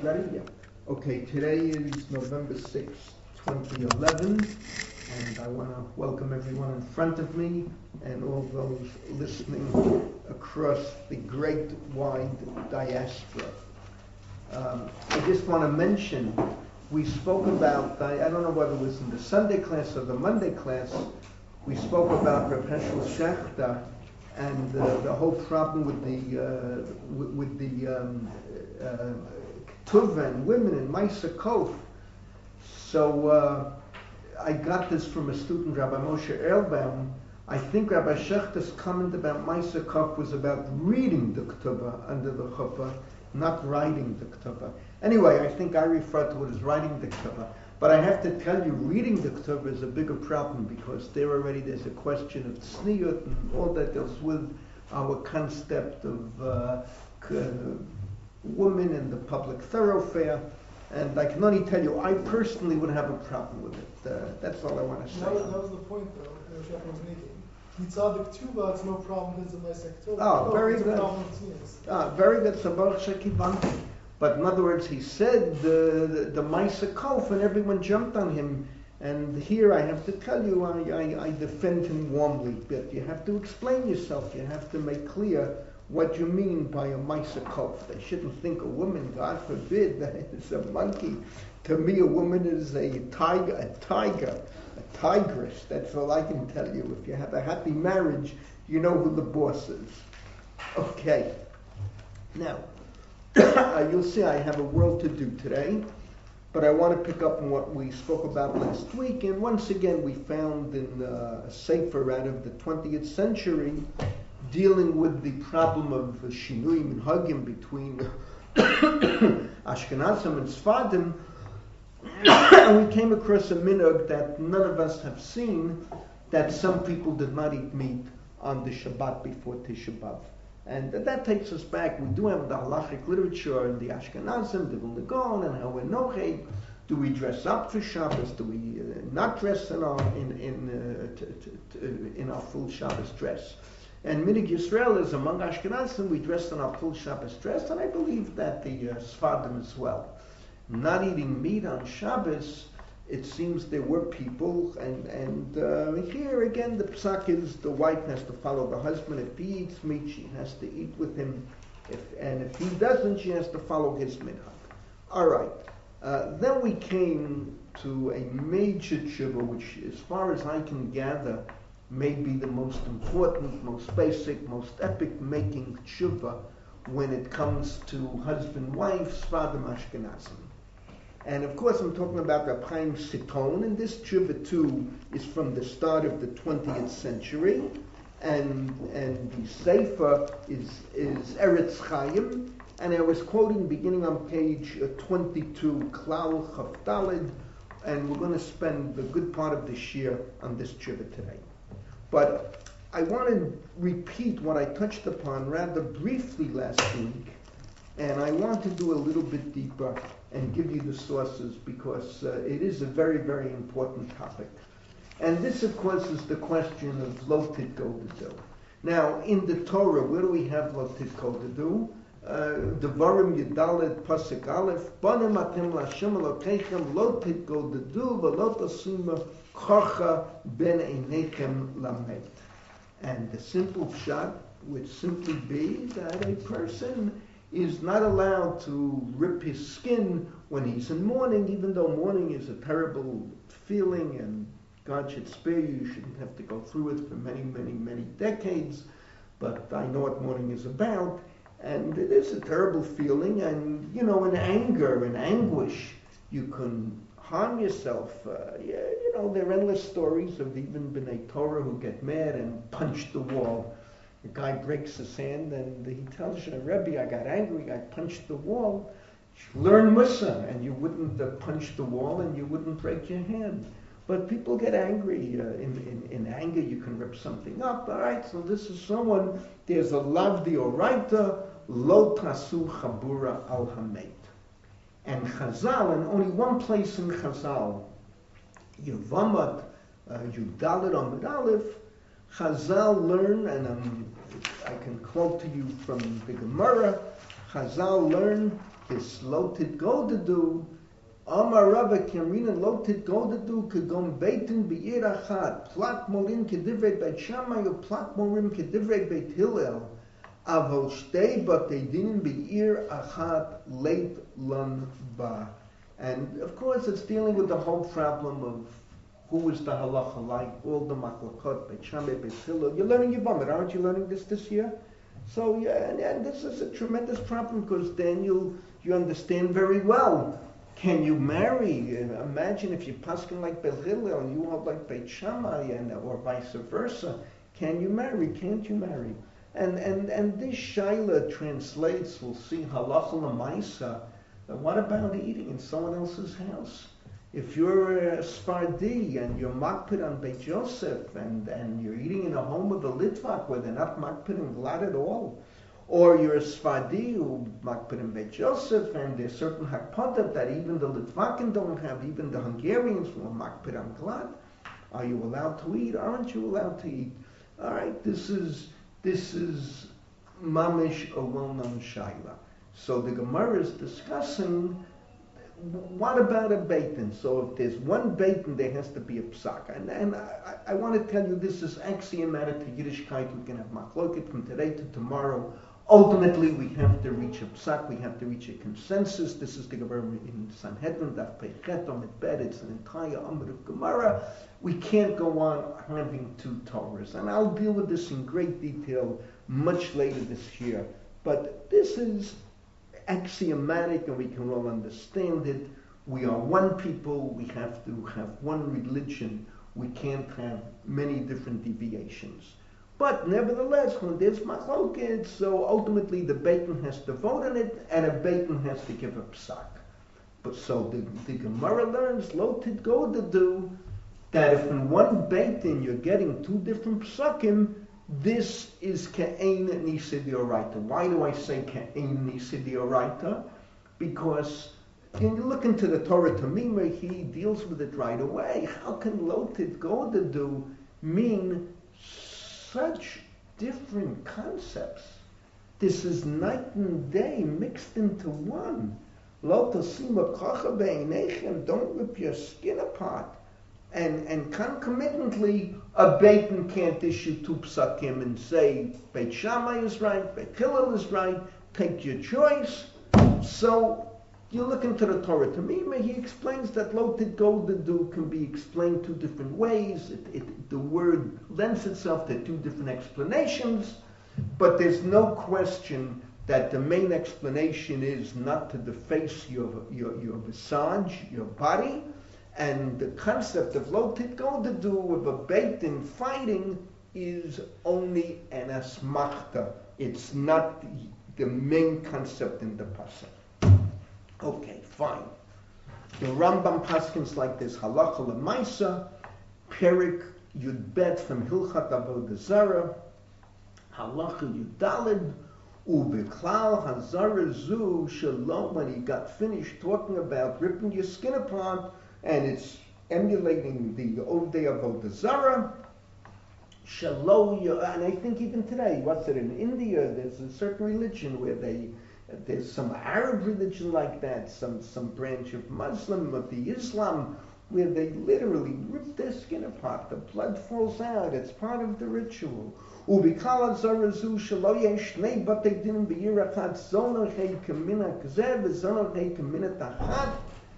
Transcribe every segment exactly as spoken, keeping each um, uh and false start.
Ready? Yeah. Okay, today is November sixth, twenty eleven, and I want to welcome everyone in front of me and all those listening across the great wide diaspora. Um, I just want to mention, we spoke about, I, I don't know whether it was in the Sunday class or the Monday class, we spoke about Reb Heschel Schachter and uh, the whole problem with the uh, with, with the um, uh, Tuva and women in Maisa Kov. So uh, I got this from a student, Rabbi Moshe Erlbaum. I think Rabbi Schachter's comment about Maisa Kov was about reading the Ketubah under the chuppah, not writing the Ketubah. Anyway, I think I refer to it as writing the Ketubah. But I have to tell you, reading the Ketubah is a bigger problem because there already there's a question of tzniut and all that deals with our concept of uh, women in the public thoroughfare. And I can only tell you, I personally would have a problem with it. Uh, that's all I want to say. That was, that was the point, though, that Shach was making. Mitzvah Ketubah, it's no problem because of my sector. Oh, no, very it's good. A problem with Ah, very good. So Baruch Shekivanti. But in other words, he said the the, the Maisa Kov, and everyone jumped on him. And here I have to tell you, I, I, I defend him warmly. But you have to explain yourself. You have to make clear what you mean by a Maisa Kov. They shouldn't think a woman, God forbid, that it's a monkey. To me, a woman is a tiger, a tiger, a tigress. That's all I can tell you. If you have a happy marriage, you know who the boss is. Okay. Now, Uh, you'll see I have a world to do today, but I want to pick up on what we spoke about last week. And once again, we found in uh, a sefer out of the twentieth century dealing with the problem of shinui minhagim between Ashkenazim and Sfadim. And we came across a minhag that none of us have seen, that some people did not eat meat on the Shabbat before Tisha B'Av. And that takes us back. We do have the halachic literature in the Ashkenazim, the Vilna Gaon, and how we're nocheg. Do we dress up for Shabbos? Do we uh, not dress in our in in uh, t- t- t- in our full Shabbos dress? And Minig Yisrael is among Ashkenazim. We dress in our full Shabbos dress, and I believe that the uh, Sfadim as well. Not eating meat on Shabbos. It seems there were people, and and uh, here again the psak is the wife has to follow the husband. If he eats meat, she has to eat with him, if, and if he doesn't, she has to follow his minhag. All right. Uh, then we came to a major tshuva, which, as far as I can gather, may be the most important, most basic, most epic-making tshuva when it comes to husband-wife, Sfadim Ashkenazim. And of course, I'm talking about Reb Chaim Siton, and this tshuva too is from the start of the twentieth century, and and the sefer is is Eretz Chaim, and I was quoting beginning on page uh, twenty-two, Klal Chaf Daled, and we're going to spend the good part of this year on this tshuva today. But I want to repeat what I touched upon rather briefly last week, and I want to do a little bit deeper and give you the sources because uh, it is a very, very important topic. And this, of course, is the question of lo titko dedu. Now, in the Torah, where do we have lo titko dedu? Devarim Yedalet Pasuk Aleph, Banim atem l'Hashem Elokeichem lo titko dedu v'lo tasima korcha ben einechem lamed. And the simple pshat would simply be that a person is not allowed to rip his skin when he's in mourning, even though mourning is a terrible feeling and God should spare you. You shouldn't have to go through it for many, many, many decades. But I know what mourning is about. And it is a terrible feeling. And, you know, in anger, in anguish, you can harm yourself. Uh, yeah, you know, there are endless stories of even B'nai Torah who get mad and punch the wall. The guy breaks his hand and he tells you, Rebbe, I got angry, I punched the wall. Learn Musa, and you wouldn't uh, punch the wall and you wouldn't break your hand. But people get angry. Uh, in, in, in anger, you can rip something up. All right, so this is someone, there's a lavdi oraita, lo tasu chabura al hamet. And Chazal, and only one place in Chazal, Yevamat, uh, Yudalit Amud Aleph, Chazal learn, and um, I can quote to you from the Gemara, Chazal learn this loted go to do. Amar Rabba Kamrina loted go to do kagom beitin be'ir achat plak morim kedivrei Beit Shammai or plak morim kedivrei Beit Hillel avol shtei batei dinim be'ir achat leit lan ba. And of course, it's dealing with the whole problem of who is the halacha like, all the machlokot, Beit Shammai, Beit Hillel. You're learning Yevamot, aren't you learning this this year? So yeah, and, and this is a tremendous problem because then you you understand very well. Can you marry? Imagine if you're paskin like Beit Hillel and you hold like Beit Shammai, and or vice versa. Can you marry? Can't you marry? And and and this shaila translates. We'll see halacha l'maisa. What about eating in someone else's house? If you're a Sfardi and you're makpid on Beit Yosef and, and you're eating in a home of a Litvak where they're not makpid and glad at all, or you're a Sfardi who makpid in Beit Yosef and there's certain hakpadah that even the Litvakim don't have, even the Hungarians who are makpid on glad, are you allowed to eat? Aren't you allowed to eat? All right, this is this is mamish, a well-known shaila. So the Gemara is discussing, what about a beitin? So if there's one beitin, there has to be a psak. And, and I, I want to tell you this is axiomatic to Yiddishkeit. We can have machloket from today to tomorrow. Ultimately, we have to reach a psak. We have to reach a consensus. This is the Gemara in Sanhedrin, Daf Peichet, Omid Bet. It's an entire Amud of Gemara. We can't go on having two Torahs. And I'll deal with this in great detail much later this year. But this is axiomatic and we can all understand it. We are one people, we have to have one religion, we can't have many different deviations. But nevertheless, when there's machloket, so ultimately the beitin has to vote on it and a beitin has to give a psak. But so the, the Gemara learns, lo tidgo to do, that if in one beitin you're getting two different psakim, this is Ka'ein Nisi D'Oraita. Why do I say Ka'ein Nisi D'Oraita? Because when you look into the Torah Tamimah, he deals with it right away. How can Lotit Goda do mean such different concepts? This is night and day mixed into one. Lo tasima kocha be'einechem, don't rip your skin apart. And, and concomitantly, a beitin can't issue two psakim and say, Beit Shammai is right, Beit Hillel is right, take your choice. So, you look into the Torah Tamimah, he explains that lo tidgo the do can be explained two different ways. It, it, the word lends itself to two different explanations, but there's no question that the main explanation is not to deface your, your, your visage, your body. And the concept of lo tidgo to do with a beitin fighting is only an asmachta. It's not the, the main concept in the pasuk. Okay, fine. The Rambam paskins like this: halacha l'maisa, perik yud bet from Hilchat Avodah Zarah, halacha yud daled, ubeklal hazara zu shalom. When he got finished talking about ripping your skin apart, and it's emulating the old day of Avodah Zarah. Shalom, and I think even today, what's it in India? There's a certain religion where they, there's some Arab religion like that, some some branch of Muslim of the Islam, where they literally rip their skin apart. The blood falls out. It's part of the ritual. Ubikala zarazu shalo yeshnei batei dinim be'irachat zono hei kamina kzev zono hei kamina tachat.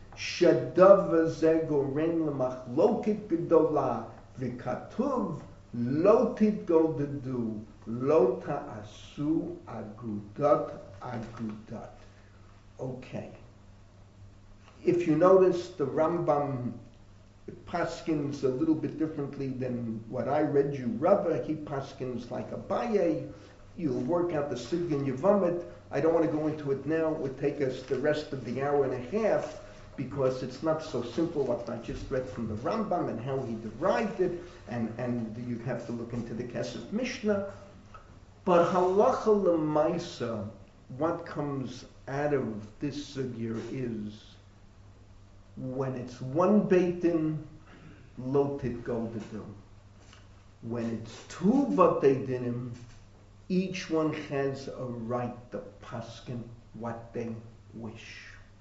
Shadav ze goren lemachloket gedola v'katuv lo tidgo dedu lo ta'asu agudat agudat. Okay. If you notice, the Rambam paskins a little bit differently than what I read you. Rava, he paskins like Abaye. You'll work out the Sugya in Yevamot. I don't want to go into it now. It would take us the rest of the hour and a half, because it's not so simple what I just read from the Rambam and how he derived it, and, and you have to look into the Kesef Mishnah. But halacha l'maisa, what comes out of this sugya is, when it's one beitin, lo tidgo to do. When it's two batei dinim, each one has a right to paskin what they wish.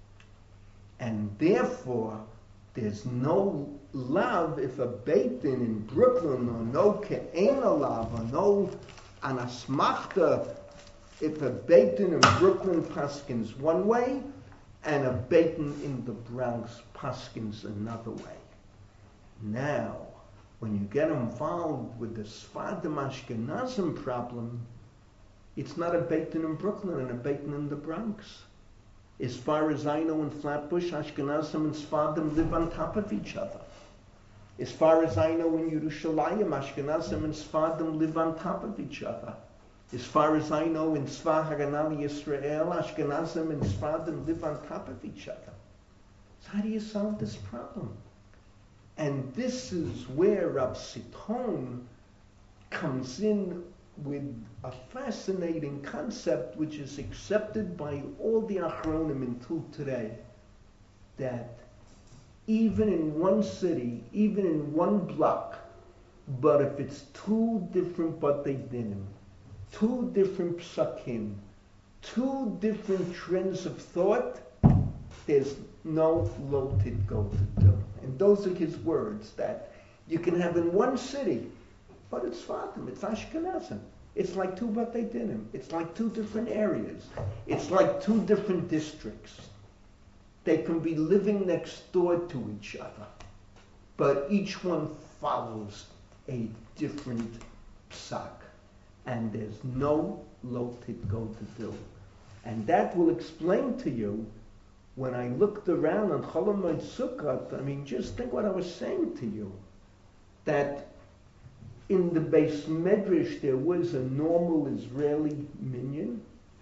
And therefore, there's no love if a Beit Din in Brooklyn, or no Ke'ena love, or no Anasmachta, if a Beit Din in Brooklyn paskins one way, and a Beit Din in the Bronx paskins another way. Now, when you get involved with the Sfardim Ashkenazim problem, it's not a Beit Din in Brooklyn and a Beit Din in the Bronx. As far as I know, in Flatbush, Ashkenazim and Sfardim live on top of each other. As far as I know, in Yerushalayim, Ashkenazim and Sfardim live on top of each other. As far as I know, in Tzva Haganah Yisrael, Ashkenazim and Sfardim live on top of each other. So how do you solve this problem? And this is where Rab Siton comes in with a fascinating concept which is accepted by all the Achronim until today, that even in one city, even in one block, but if it's two different Batei Dinim, two different psakim, two different trends of thought, there's no loted go to do. And those are his words, that you can have in one city, but it's Fatim, it's Ashkenazim. It's like two Batei Dinim. It's like two different areas. It's like two different districts. They can be living next door to each other, but each one follows a different psak. And there's no loted go to do. And that will explain to you, when I looked around on Chol Hamoed Sukkot, I mean, just think what I was saying to you, that in the Beis Medrash there was a normal Israeli minyan,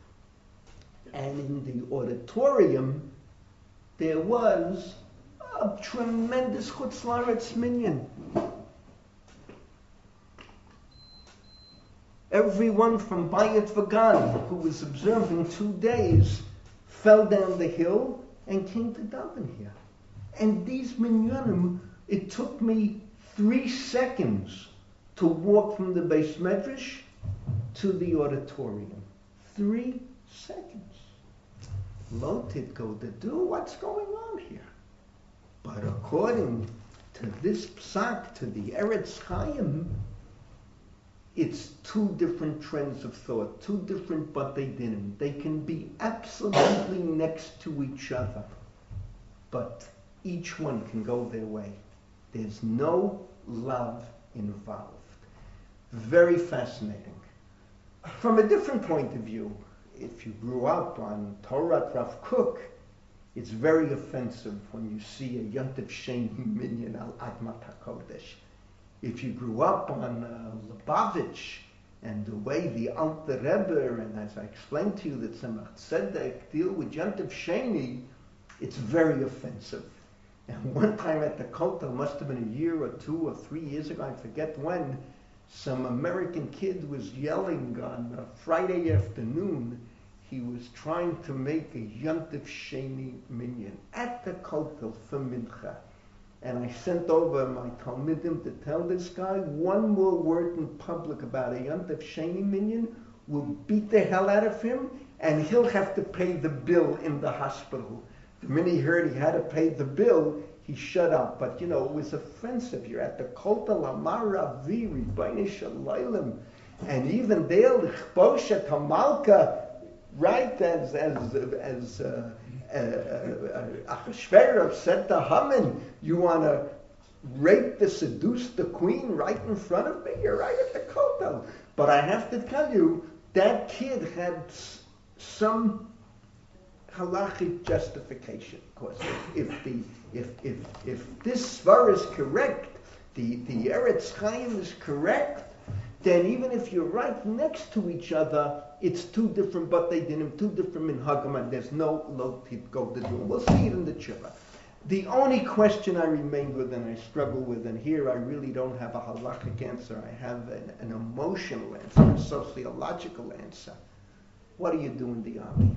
and in the auditorium there was a tremendous Chutz La'aretz minyan. Everyone from Bayit Vagan who was observing two days fell down the hill and came to daven here. And these minyanim, it took me three seconds to walk from the Beis Medrash to the auditorium. Three seconds. Loted go to do, what's going on here? But according to this psak, to the Eretz Chaim, it's two different trends of thought, two different Batei Dinim. They can be absolutely next to each other, but each one can go their way. There's no love involved. Very fascinating. From a different point of view, if you grew up on Torah Rav Kook, it's very offensive when you see a Yontif Sheni minyan al Admat HaKodesh. If you grew up on uh, Lubavitch and the way the Alter Rebbe, and as I explained to you that Tzemach Tzedek deal with Yontif Sheni, it's very offensive. And one time at the Kotel, must have been a year or two or three years ago, I forget when, some American kid was yelling on a Friday afternoon. He was trying to make a Yontif Sheni minyan at the Kotel for Mincha. And I sent over my Talmidim to tell this guy, one more word in public about a Yontif Sheni minyan will beat the hell out of him, and he'll have to pay the bill in the hospital. The minute he heard he had to pay the bill, he shut up. But you know, it was offensive. You're at the Kotel Amar Ravi, Ribono Shel Olam, and even there, L'chbosh et Hamalka, right, as as as uh, uh, uh, Achashverosh said to Haman, you want to rape, the seduce the queen right in front of me? You're right at the Kotel. But I have to tell you, that kid had some halachic justification. Because if, if the if if if this svar is correct, the the Eretz Chaim is correct, then even if you're right next to each other, it's two different Batei Dinim, two different minhagim, and there's no lotit go to do. We'll see it in the tshuva. The only question I remain with and I struggle with, and here I really don't have a halachic answer, I have an, an emotional answer, a sociological answer. What do you do in the army?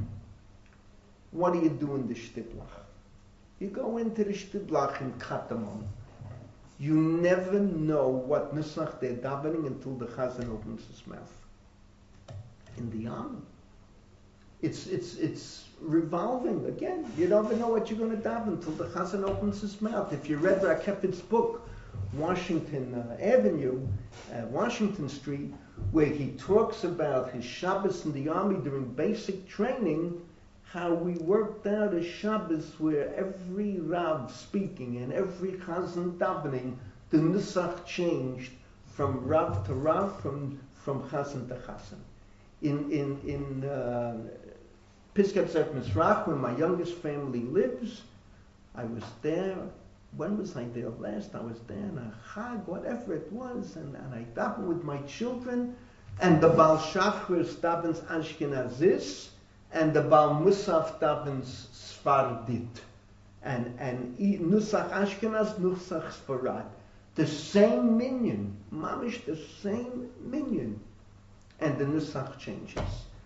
What do you do in the shtiblach? You go into the shtiblach in Katamon. You never know what nusach they're davening until the chazan opens his mouth. In the army, it's it's it's revolving again. You never know what you're going to daven until the Chazan opens his mouth. If you read Rakefet's book, Washington uh, Avenue, uh, Washington Street, where he talks about his Shabbos in the army during basic training, how we worked out a Shabbos where every Rav speaking and every Chazan davening, the Nusach changed from Rav to Rav, from from Chazan to Chazan. In in in uh, Piskat Zef Mizrach, where my youngest family lives, I was there. When was I there last? I was there in a Chag, whatever it was, and, and I davened with my children, and the Baal Shachris davens Ashkenazis, and the Baal Musaf davens Sfardit, and and Nusach Ashkenaz, Nusach Sfarad, the same minyan, mamish the same minyan, and the Nusach changes.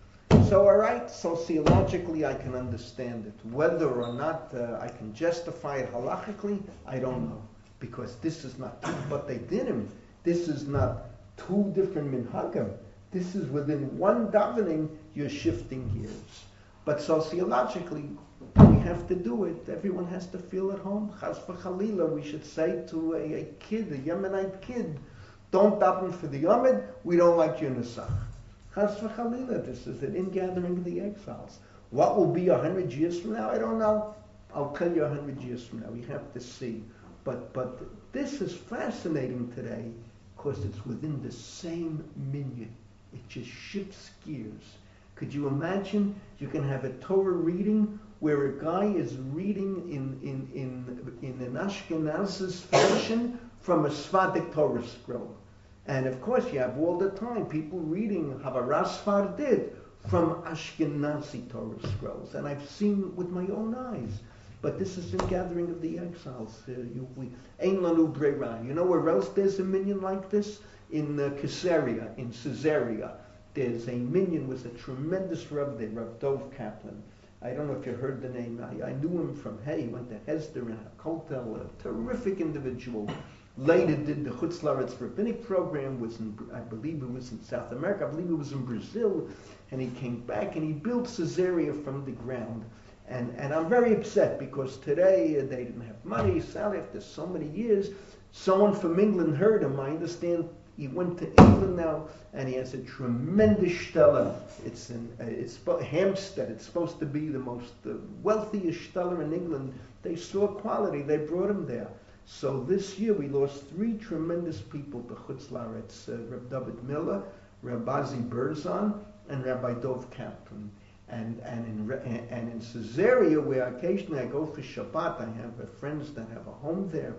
So, all right, sociologically I can understand it. Whether or not uh, I can justify it halachically, I don't know. Because this is not but they did him. This is not two different minhagim. This is within one davening, you're shifting gears. But sociologically, we have to do it. Everyone has to feel at home. Chas v'chalila, we should say to a, a kid, a Yemenite kid, don't daven for the Yomid, we don't like your Nusach. Chas v'chalila, this is an ingathering of the exiles. What will be a hundred years from now? I don't know. I'll tell you a hundred years from now. We have to see. But but this is fascinating today because it's within the same minyan. It just shifts gears. Could you imagine? You can have a Torah reading where a guy is reading in in in in an Ashkenazis fashion from a Sfadik Torah scroll. And of course, you have all the time people reading Havaras Sfardit from Ashkenazi Torah scrolls, and I've seen with my own eyes. But this is in Gathering of the Exiles. Uh, you, we, Ein Lanu Breira. You know where else there's a minyan like this? In uh, Caesarea, in Caesarea, there's a minyan with a tremendous Rav there, Rav Dov Kaplan. I don't know if you heard the name. I, I knew him from Hey. He went to Hesder and Kotel, a terrific individual. Later did the Chutz La'aretz rabbinic program, was in, I believe it was in South America, I believe it was in Brazil, and he came back and he built Caesarea from the ground. And, and I'm very upset because today uh, they didn't have money. Sally, after so many years, someone from England heard him. I understand he went to England now, and he has a tremendous shtetl. It's in uh, it's Hampstead. It's supposed to be the most uh, wealthiest shtetl in England. They saw quality. They brought him there. So this year we lost three tremendous people to Chutz La'aretz, uh, Reb David Miller, Rabbi Azi Berzon, and Rabbi Dov Kaplan. And and in and in Caesarea, where occasionally I go for Shabbat, I have uh, friends that have a home there,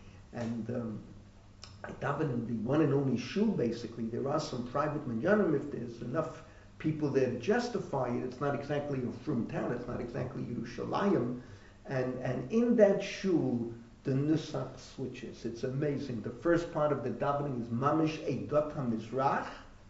and um, I daven in the one and only shul. Basically, there are some private minyanim if there's enough people there to justify it. It's not exactly a frum town. It's not exactly Yerushalayim, and and in that shul, the Nusach switches. It's amazing. The first part of the davening is Mamish Eidot HaMizrach,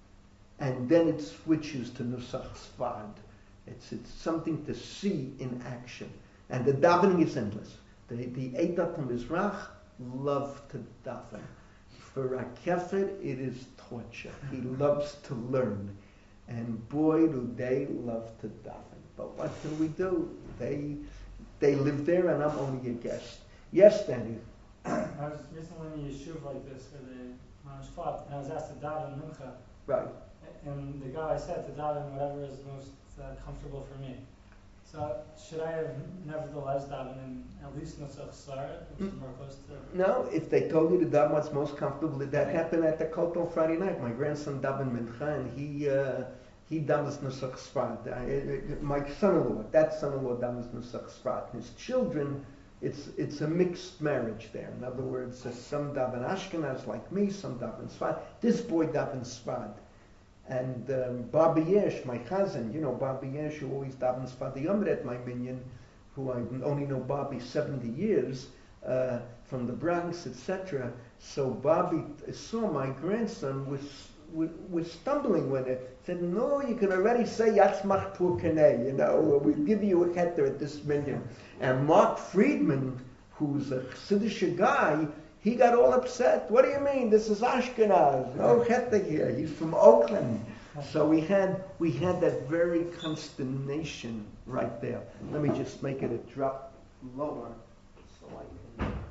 and then it switches to Nusach Sfard. It's it's something to see in action. And the davening is endless. The the Eidot HaMizrach love to daven. For a kefir, it is torture. He loves to learn. And boy, do they love to daven. But what can we do? They they live there and I'm only a guest. Yes, Danny. I was recently in a yeshuv like this where they uh, fought, and I was asked to daven mincha. Right. And the guy said to daven whatever is most uh, comfortable for me. So should I have nevertheless daven in at least Nusach Sfard, which is more close to? No, if they told you to daven what's most comfortable, that happened at the Kotel on Friday night. My grandson daven mincha, and he uh, he davens Nusach Sfard. My son-in-law, that son-in-law davens Nusach Sfard. His children. It's it's a mixed marriage there. In other words, uh, some daven Ashkenaz like me, some daven Sfard. This boy davens Sfard. And um, Bobby Yesh, my cousin, you know Bobby Yesh, who always davens Sfard the Yomid at my minyan, who I only know Bobby seventy years, uh, from the Bronx, et cetera. So Bobby saw my grandson was was stumbling with it. Said, no, you can already say Yatzmach Pur Kaneh, you know, we'll give you a heter at this minyan. And Mark Friedman, who's a Chassidish guy, he got all upset. What do you mean? This is Ashkenaz. No heter here. He's from Oakland. So we had we had that very consternation right there. Let me just make it a drop lower so I can.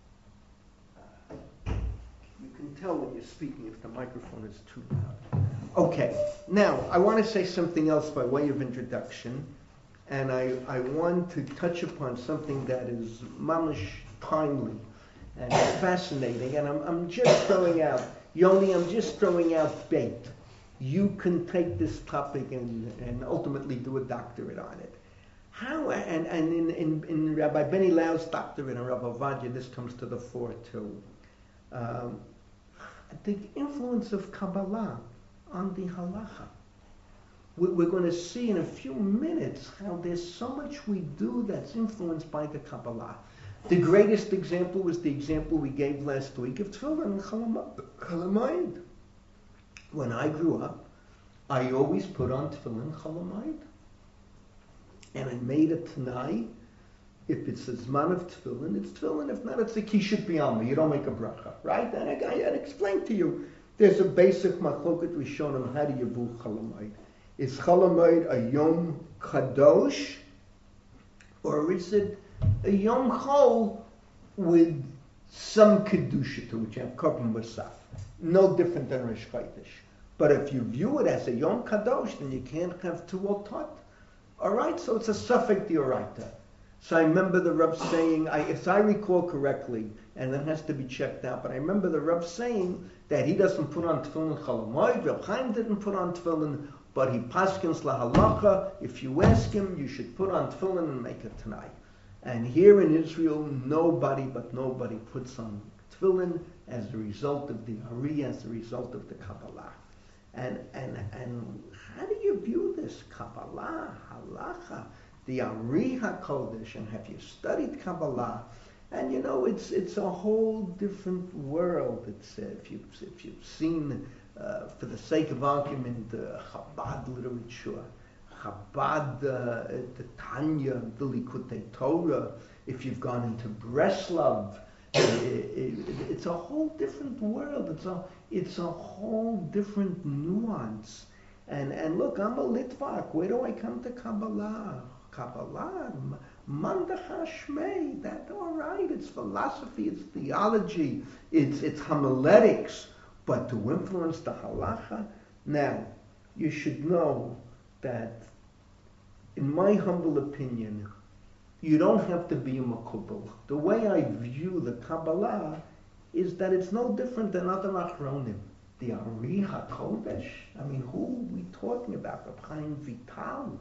Uh, you can tell when you're speaking if the microphone is too loud. Okay. Now I want to say something else by way of introduction, and I I want to touch upon something that is mamish timely and fascinating, and I'm I'm just throwing out. Yoni, I'm just throwing out bait. You can take this topic and, and ultimately do a doctorate on it. How, and, and in, in, in Rabbi Benny Lau's doctorate and Rabbi Ovadia, this comes to the fore too. Um, the influence of Kabbalah on the halacha. We, we're going to see in a few minutes how there's so much we do that's influenced by the Kabbalah. The greatest example was the example we gave last week of Tefillin and Chalamayid. When I grew up, I always put on Tefillin Chalamayid. And I made a Tanai. If it's a Zman of Tefillin, it's Tefillin. If not, it's a Kishut B'Alma. You don't make a bracha, right? And I, I, I explained to you, there's a basic machloket rishonim, how do you do Chalamayid? Is Chalamayid a Yom Kadosh, or is it a Yom Chol with some Kedusha to which you have Korban Musaf? No different than Rosh Chodesh. But if you view it as a Yom Kadosh, then you can't have two otot. All right, so it's a suffix dioraita. So I remember the Rav saying, I, if I recall correctly, and that has to be checked out, but I remember the Rav saying that he doesn't put on Tefillin Chalamayid. Rav Chaim didn't put on Tefillin, but he paskins lahalacha. If you ask him, you should put on Tefillin and make it tonight. And here in Israel, nobody but nobody puts on Tefillin as a result of the Ari, as a result of the Kabbalah. And and and how do you view this Kabbalah, halacha, the Ari HaKodesh, and have you studied Kabbalah? And you know, it's it's a whole different world. It's uh, if you if you've seen, uh, for the sake of argument, uh, Chabad literature, Chabad, uh, the Tanya, the Likutei Torah. If you've gone into Breslov, it, it, it's a whole different world. It's a it's a whole different nuance. And and look, I'm a Litvak. Where do I come to Kabbalah? Kabbalah, Mandachashmei. That's all right. It's philosophy. It's theology. It's it's homiletics. But to influence the halacha, now you should know that, in my humble opinion, you don't have to be a makubal. The way I view the Kabbalah is that it's no different than other achronim. The Ari HaKodesh, I mean, who are we talking about? Reb Chaim Vital.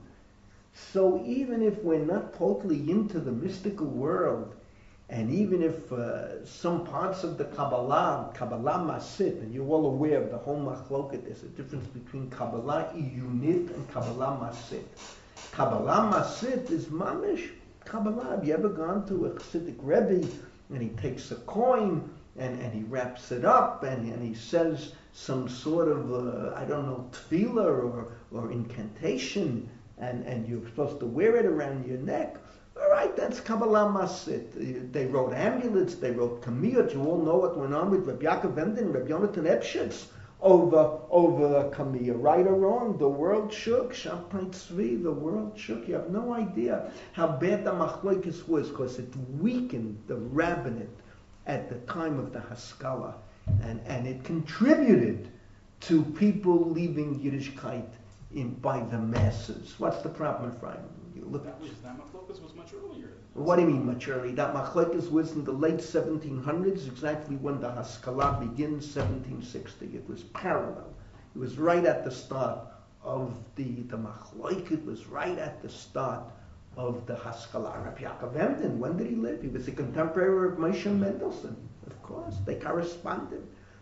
So even if we're not totally into the mystical world, and even if uh, some parts of the Kabbalah, Kabbalah Masit, and you're all aware of the whole machloket, there's a difference between Kabbalah Iyunit and Kabbalah Masit. Kabbalah Masit is mamish Kabbalah. Have you ever gone to a Chassidic Rebbe and he takes a coin and, and he wraps it up and, and he says some sort of, uh, I don't know, tefillah or, or incantation, and, and you're supposed to wear it around your neck? All right, that's Kabbalah Masit. They wrote amulets, they wrote kamiyot. You all know what went on with Reb Yaakov Emden, Reb Yonatan Epshitz over over kamiyah. Right or wrong, the world shook. Shapai Tzvi, the world shook. You have no idea how bad the machlokes was, because it weakened the rabbinate at the time of the Haskalah, and and it contributed to people leaving Yiddishkeit in by the masses. What's the problem, Ephraim? You look that was that machlokes was much earlier. What do you mean much earlier? That machlokes was in the late seventeen hundreds, exactly when the Haskalah begins, seventeen sixty. It was parallel. It was right at the start of the the machlokes. It was right at the start of the Haskalah. Rabbi Yaakov Emden, when did he live? He was a contemporary of Moshe Mendelssohn. Of course, they corresponded.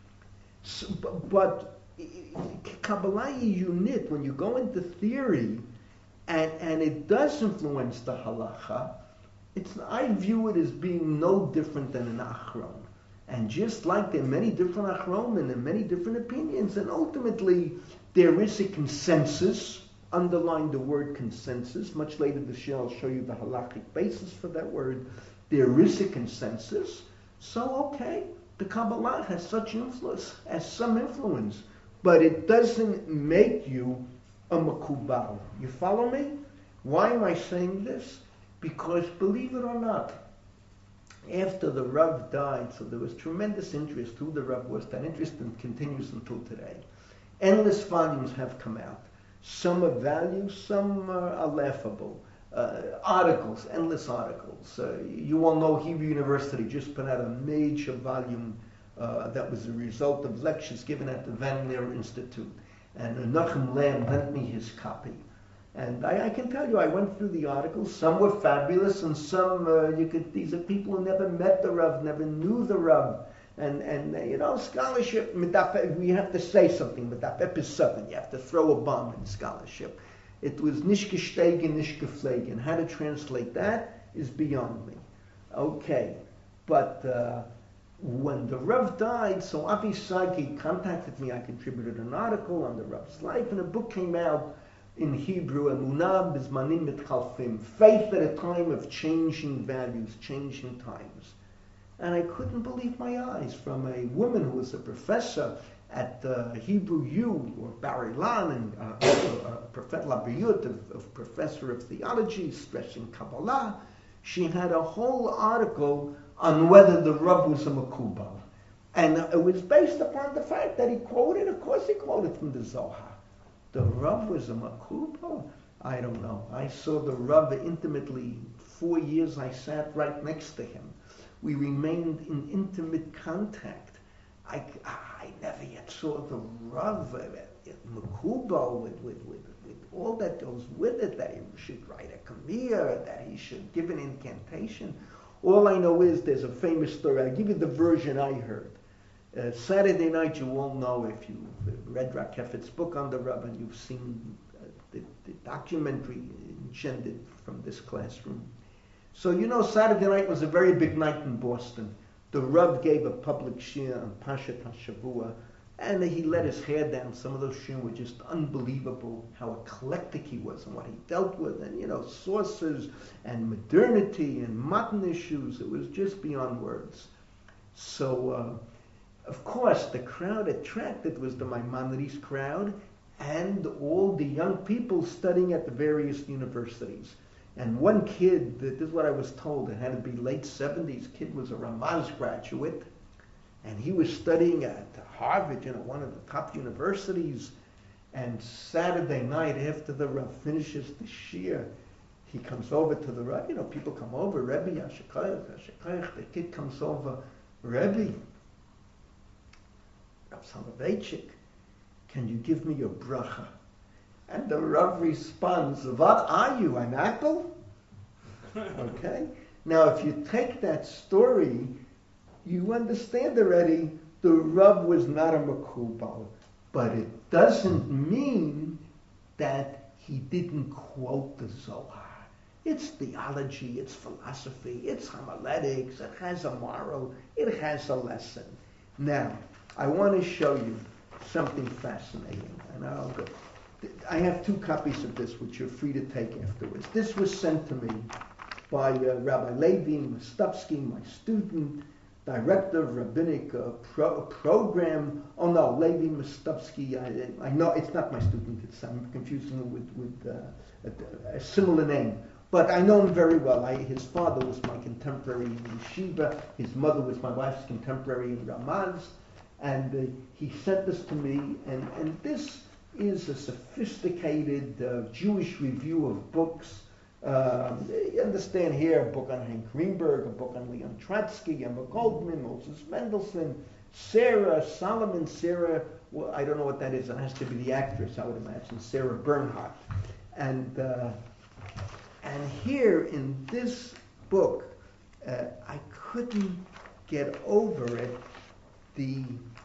So, but, but Kabbalah Yunit, when you go into theory, and and it does influence the halacha, it's I view it as being no different than an achron. And just like there are many different achron and there are many different opinions, and ultimately there is a consensus. Underline the word consensus. Much later this year I'll show you the halachic basis for that word. There is a consensus. So okay, the Kabbalah has such influence, has some influence. but it doesn't make you a makubal. You follow me? Why am I saying this? Because believe it or not, after the Rav died, so there was tremendous interest who the Rav was. That interest continues until today. Endless volumes have come out. Some are value, some are, are laughable. Uh, articles, endless articles. Uh, you all know Hebrew University just put out a major volume uh, that was a result of lectures given at the Van Leer Institute. And uh, Nachum Lamb lent me his copy. And I, I can tell you, I went through the articles. Some were fabulous, and some uh, you could. These are people who never met the Rav, never knew the Rav, and and uh, you know, scholarship. We have to say something. Medafep is something. You have to throw a bomb in scholarship. It was nicht gestegen, nicht gepflegen. How to translate that is beyond me. Okay, but uh, when the Rav died, so Avi Sagi contacted me. I contributed an article on the Rav's life, and a book came out in Hebrew, Emunah Bizmanim Mitchalfim, faith at a time of changing values, changing times. And I couldn't believe my eyes from a woman who was a professor at uh, Hebrew U, or Bar Ilan, and uh, uh, Professor Labiyut, of, of professor of theology, stressing Kabbalah. She had a whole article on whether the Rav was a Makubal. And it was based upon the fact that he quoted, of course he quoted from the Zohar. The Rav was a Makubal? I don't know. I saw the Rav intimately. Four years I sat right next to him. We remained in intimate contact. I, I never yet saw the Rav, uh, Makubal, with, with, with, with all that goes with it, that he should write a kamir, that he should give an incantation. All I know is there's a famous story. I'll give you the version I heard. Uh, Saturday night, you all know, if you read Rak Hefet's book on the Rav, and you've seen uh, the, the documentary engendered from this classroom. So you know Saturday night was a very big night in Boston. The Rav gave a public shiur on Pashat HaShavua, and he let his hair down. Some of those shiur were just unbelievable, how eclectic he was and what he dealt with, and you know, sources and modernity and modern issues. It was just beyond words. So, uh, of course, the crowd attracted was the Maimonides crowd and all the young people studying at the various universities. And one kid, this is what I was told, it had to be late seventies, kid was a Ramaz graduate, and he was studying at Harvard, you know, one of the top universities. And Saturday night, after the Rav finishes the shiur, he comes over to the Rav. You know, people come over, Rebbe, Yashikayach, Yashikayach. The kid comes over, Rebbe, Rav Soloveitchik, can you give me your bracha? And the Rav responds, what are you, an apple? Okay? Now, if you take that story, you understand already the Rav was not a Makubal. But it doesn't mean that he didn't quote the Zohar. It's theology, it's philosophy, it's homiletics, it has a moral, it has a lesson. Now, I want to show you something fascinating. And I'll go. I have two copies of this, which you're free to take afterwards. This was sent to me by uh, Rabbi Levi Mostupsky, my student, director of rabbinic uh, pro- program. Oh no, Levi Mostupsky. I, I know it's not my student. It's I'm confusing him with with uh, a, a similar name. But I know him very well. I, his father was my contemporary in Yeshiva. His mother was my wife's contemporary in Ramaz. And uh, he sent this to me, and, and this is a sophisticated uh, Jewish review of books. Um, you understand here, a book on Hank Greenberg, a book on Leon Trotsky, Emma Goldman, Moses Mendelssohn, Sarah, Solomon, Sarah, well, I don't know what that is. It has to be the actress, I would imagine, Sarah Bernhardt. And uh, and here in this book, uh, I couldn't get over it, the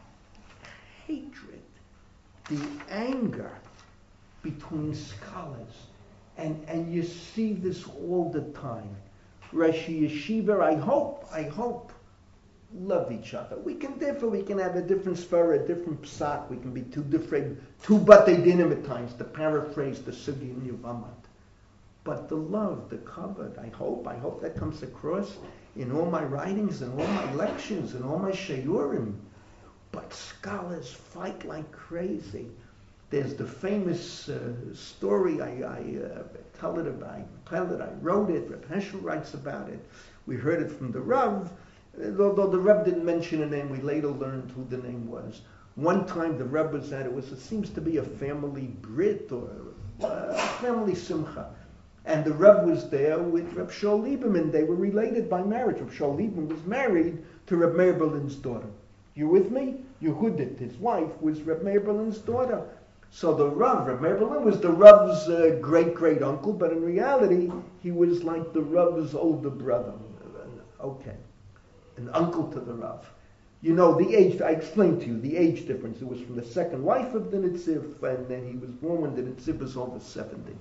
hatred, the anger between scholars. And, and you see this all the time. Rashi Yeshiva, I hope, I hope, love each other. We can differ, we can have a different svara, a different psak, we can be two different, two batei dinim at times, to paraphrase the Sugi in Yevamot. But the love, the kavod, I hope, I hope that comes across in all my writings, in all my lectures, in all my shiurim. but scholars fight like crazy. There's the famous uh, story, I, I uh, tell it about, I tell it, I wrote it, Reb Heschel writes about it. We heard it from the Rav, although the Rav didn't mention a name, we later learned who the name was. One time the Rav was at, it was, it seems to be a family brit or a family simcha. And the Rav was there with Reb Shaul Lieberman. They were related by marriage. Reb Shaul Lieberman was married to Reb Meir Berlin's daughter. You with me? Yehudit, his wife, was Reb Meir Berlin's daughter. So the Rav, Reb Meir Berlin, was the Rav's uh, great-great-uncle, but in reality, he was like the Rav's older brother. Okay. An uncle to the Rav. You know, the age, I explained to you, the age difference. It was from the second wife of the Nitziv, and then he was born when the Nitziv was over seventy.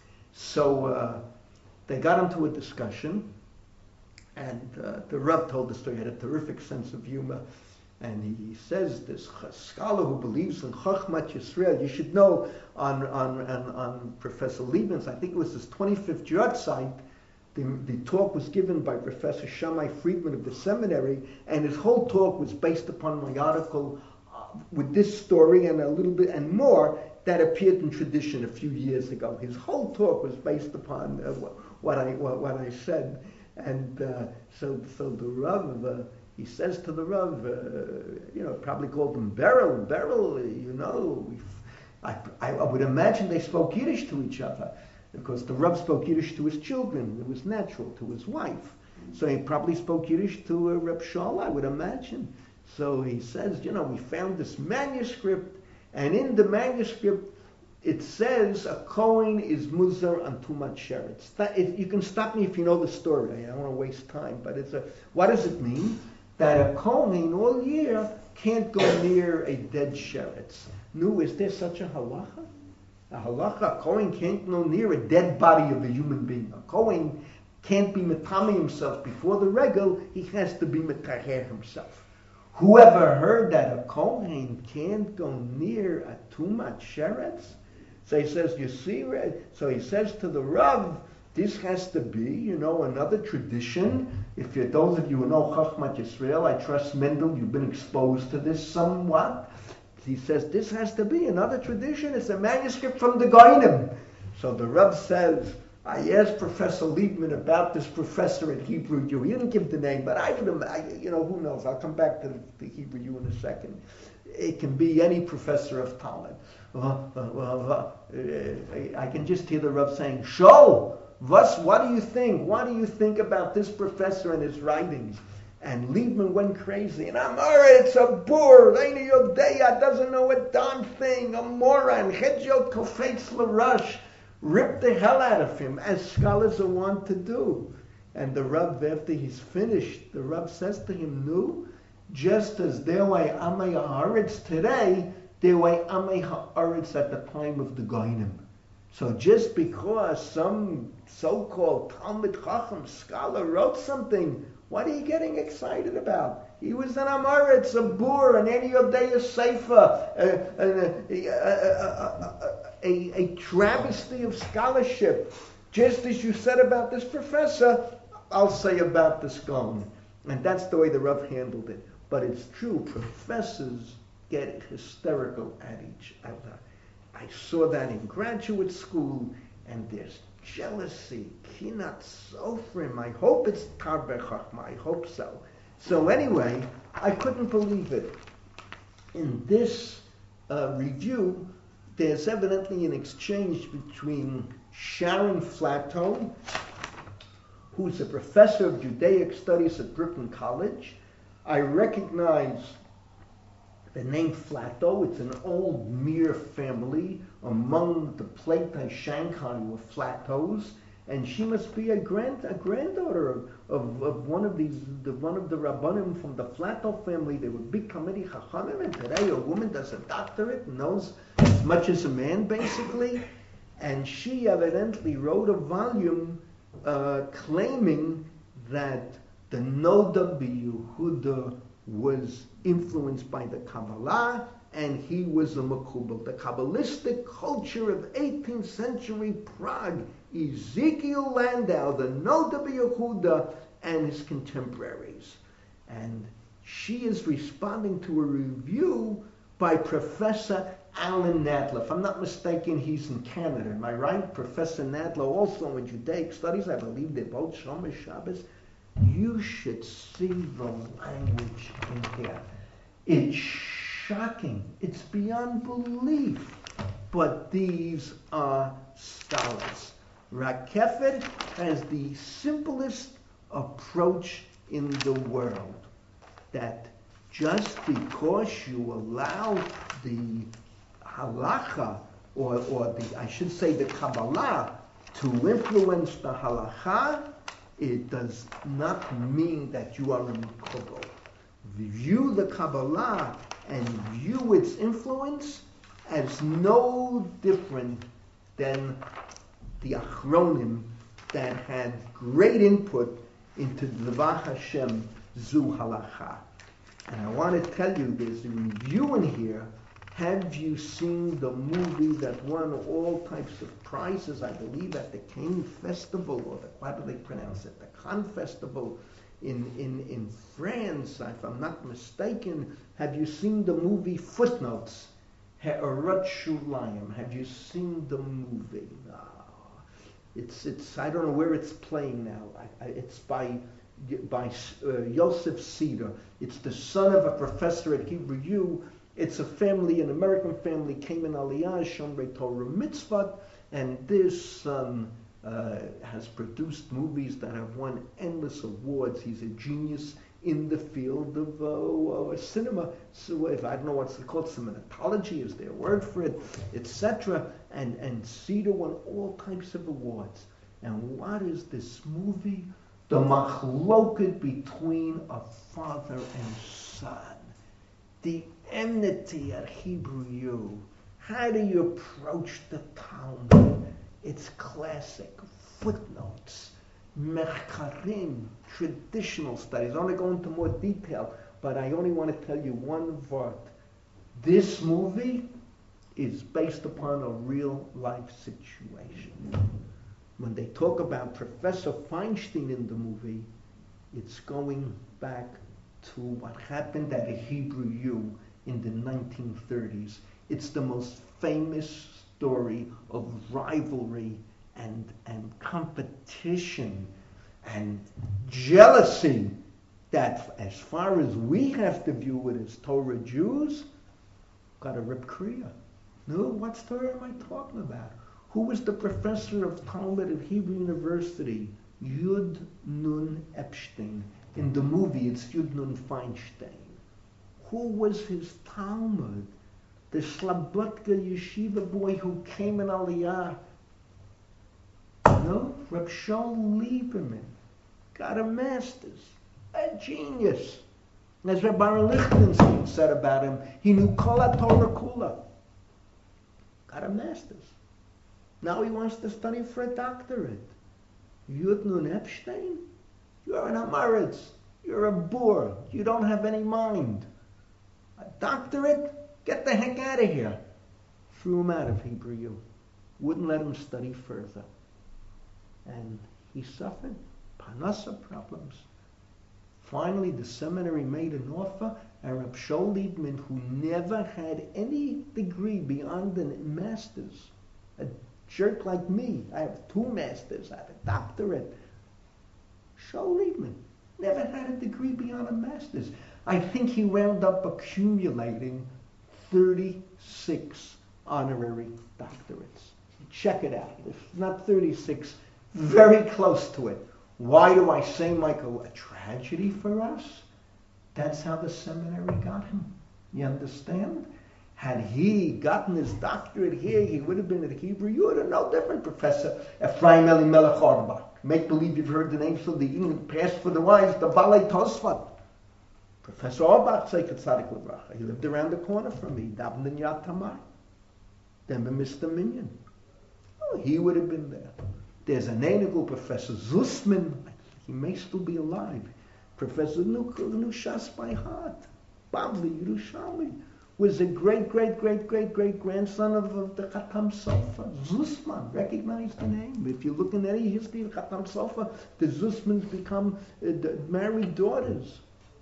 So uh, they got into a discussion, and uh, the Rav told the story. He had a terrific sense of humor. And he says, this scholar who believes in Chachmat Yisrael, you should know on, on, on, on Professor Liebman's, I think it was his twenty-fifth Yortzeit, the, the talk was given by Professor Shammai Friedman of the seminary, and his whole talk was based upon my article uh, with this story and a little bit and more that appeared in Tradition a few years ago. His whole talk was based upon uh, what, I, what, what I said. And uh, so, so the Rav... Uh, He says to the Rav, uh, you know, probably called him Beryl. Beryl, you know, I, I, I would imagine they spoke Yiddish to each other because the Rav spoke Yiddish to his children. It was natural to his wife. So he probably spoke Yiddish to uh, Reb Shaul, I would imagine. So he says, you know, we found this manuscript, and in the manuscript it says a Kohen is muzar on Tumat Sheretz. You can stop me if you know the story. I don't want to waste time, but it's a. What does it mean? That a Kohen all year can't go near a dead sheretz. No, is there such a halacha? A halacha, a Kohen can't go near a dead body of a human being. A Kohen can't be metame himself before the regal, he has to be metaher himself. Whoever heard that a Kohen can't go near a tumat sheretz? So he says, you see, so he says to the Rav, this has to be, you know, another tradition. If you're those of you who know Chachmat Yisrael, I trust Mendel, you've been exposed to this somewhat. He says, this has to be another tradition. It's a manuscript from the Goinim. So the Rav says, I asked Professor Liebman about this professor at Hebrew U. He didn't give the name, but I would, I, you know, who knows? I'll come back to the, the Hebrew U in a second. It can be any professor of Talmud. Uh, uh, uh, uh, I can just hear the Rav saying, Shaul, What, what do you think? What do you think about this professor and his writings? And Liebman went crazy. And Amar, it's a boor. Reina Yodeya doesn't know a darn thing. A moron. Hedjot Kofetz L'Rush. Ripped the hell out of him, as scholars are wont to do. And the Rav, after he's finished, the Rav says to him, no, just as there were Amei Haaretz today, there were Amei Haaretz at the time of the Goinim. So just because some so-called Talmud Chacham scholar wrote something, what are you getting excited about? He was an Amaretz, a Boor, an Eniyodei, a Sefer, a, a, a, a, a travesty of scholarship. Just as you said about this professor, I'll say about this Gaon. And that's the way the Rav handled it. But it's true, professors get hysterical at each other. I saw that in graduate school, and there's jealousy, kinat sofrim. I hope it's Tarbe Chachma. I hope so. So anyway, I couldn't believe it. In this uh, review, there's evidently an exchange between Sharon Flatto, who's a professor of Judaic studies at Brooklyn College. I recognize the name Flatto. It's an old Mir family among the Platei Shanghai were Flattos, and she must be a grand a granddaughter of, of, of one of these the one of the Rabbanim from the Flatto family. They were big committee Chachamim, and today a woman does a doctorate and knows as much as a man basically. And she evidently wrote a volume uh, claiming that the Noda B'Yehuda was influenced by the Kabbalah, and he was a Makubal. The Kabbalistic culture of eighteenth century Prague, Ezekiel Landau, the Noda B'Yehuda, and his contemporaries. And She is responding to a review by Professor Alan Nadler. If I'm not mistaken, he's in Canada. Am I right? Professor Nadler, also in Judaic studies. I believe they're both Shomer Shabbos. You should see the language in here. It's shocking. It's beyond belief. But these are scholars. Rakefet has the simplest approach in the world. That just because you allow the halacha, or, or the, I should say the Kabbalah, to influence the halacha, it does not mean that you are a mikobel. View the Kabbalah and view its influence as no different than the Achronim that had great input into Dvar Hashem Zu Halacha. And I want to tell you, there's a review in here. Have you seen the movie that won all types of prizes, I believe, at the Cannes Festival, or the, how do they pronounce it, the Cannes Festival in, in, in France, if I'm not mistaken. Have you seen the movie Footnotes? Ha'arat Shulayim. Have you seen the movie? No. It's, it's, I don't know where it's playing now. I, I, it's by by uh, Yosef Cedar. It's the son of a professor at Hebrew U. It's a family, an American family, came in Aliyah, Shomrei Torah Mitzvah, and this son uh, has produced movies that have won endless awards. He's a genius in the field of uh, uh, cinema. So if I don't know what's it called, cinematology is their word for it, et cetera. And and Cedar won all types of awards. And what is this movie? The machloket between a father and son. The enmity at Hebrew U. How do you approach the Talmud? It's classic. Footnotes. Mechkarim. Traditional studies. I don't want to go into more detail, but I only want to tell you one word. This movie is based upon a real life situation. When they talk about Professor Feinstein in the movie, it's going back to what happened at a Hebrew U in the nineteen thirties. It's the most famous story of rivalry and, and competition and jealousy that, as far as we have to view it as Torah Jews, got a Reb Kriya. No, what story am I talking about? Who was the professor of Talmud at Hebrew University? Yud Nun Epstein. In the movie, it's Yud Nun Feinstein. Who was his Talmud? The Slobodka yeshiva boy who came in Aliyah. No, Reb Shaul Lieberman got a master's, a genius. As Reb Aaron Lichtenstein said about him, he knew Kol HaTorah Kula. Got a master's. Now he wants to study for a doctorate. Yud Nun Epstein? You're an Amaritz. You're a boor. You don't have any mind. A doctorate? Get the heck out of here. Threw him out of Hebrew U. Wouldn't let him study further. And he suffered Parnassa problems. Finally, the seminary made an offer, and Reb Shaul Lieberman, who never had any degree beyond a master's, a jerk like me, I have two masters, I have a doctorate. Shaul Lieberman never had a degree beyond a master's. I think he wound up accumulating thirty-six honorary doctorates. Check it out. If not thirty-six, very close to it. Why do I say, Michael, a tragedy for us? That's how the seminary got him. You understand? Had he gotten his doctorate here, he would have been at Hebrew. You would have no different, Professor Ephraim Elimelech Auerbach. Make believe you've heard the names of the English past for the wise, the Balei Tosfot. Professor Auerbach, Tzeikat Tzadik L'Bracha. He lived around the corner from me, davened in Yad Tamar. Then by Mister Minyan. Oh, he would have been there. There's a Nenigal Professor Zussman. He may still be alive. Professor Nushas by heart. Bavli Yerushalmi was a great, great, great, great, great grandson of, of the Khatam Sofer. Zussman, recognize the name. If you look in any history of Khatam Sofer, the Zussmans become uh, the married daughters.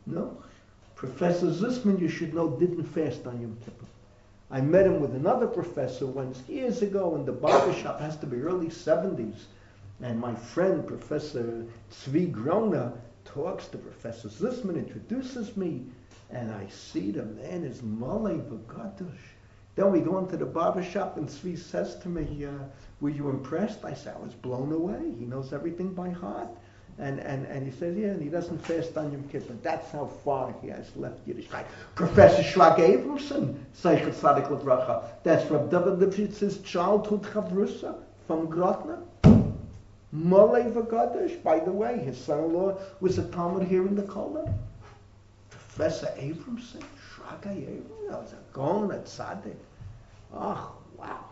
No. Professor Zisman, you should know, didn't fast on Yom Kippur. I met him with another professor once years ago in the barbershop, has to be early seventies. And my friend, Professor Tzvi Grona, talks to Professor Zisman, introduces me, and I see the man is Malay V'Gadush. Then we go into the barbershop, and Tzvi says to me, uh, were you impressed? I said, I was blown away. He knows everything by heart. And, and, and he says, yeah, and he doesn't fast on Yom Kippur. That's how far he has left Yiddishkeit. Professor Shlag Abramson, Seichel Tzadik L'Bracha, that's Rav David Lipitz's childhood chavrusa from Grotner. Malay V'Gadush, by the way, his son-in-law was a Talmud here in the Kollel. Professor Abramson, Shlag Abramson, was a Gaon, a Tzaddik. Oh, wow.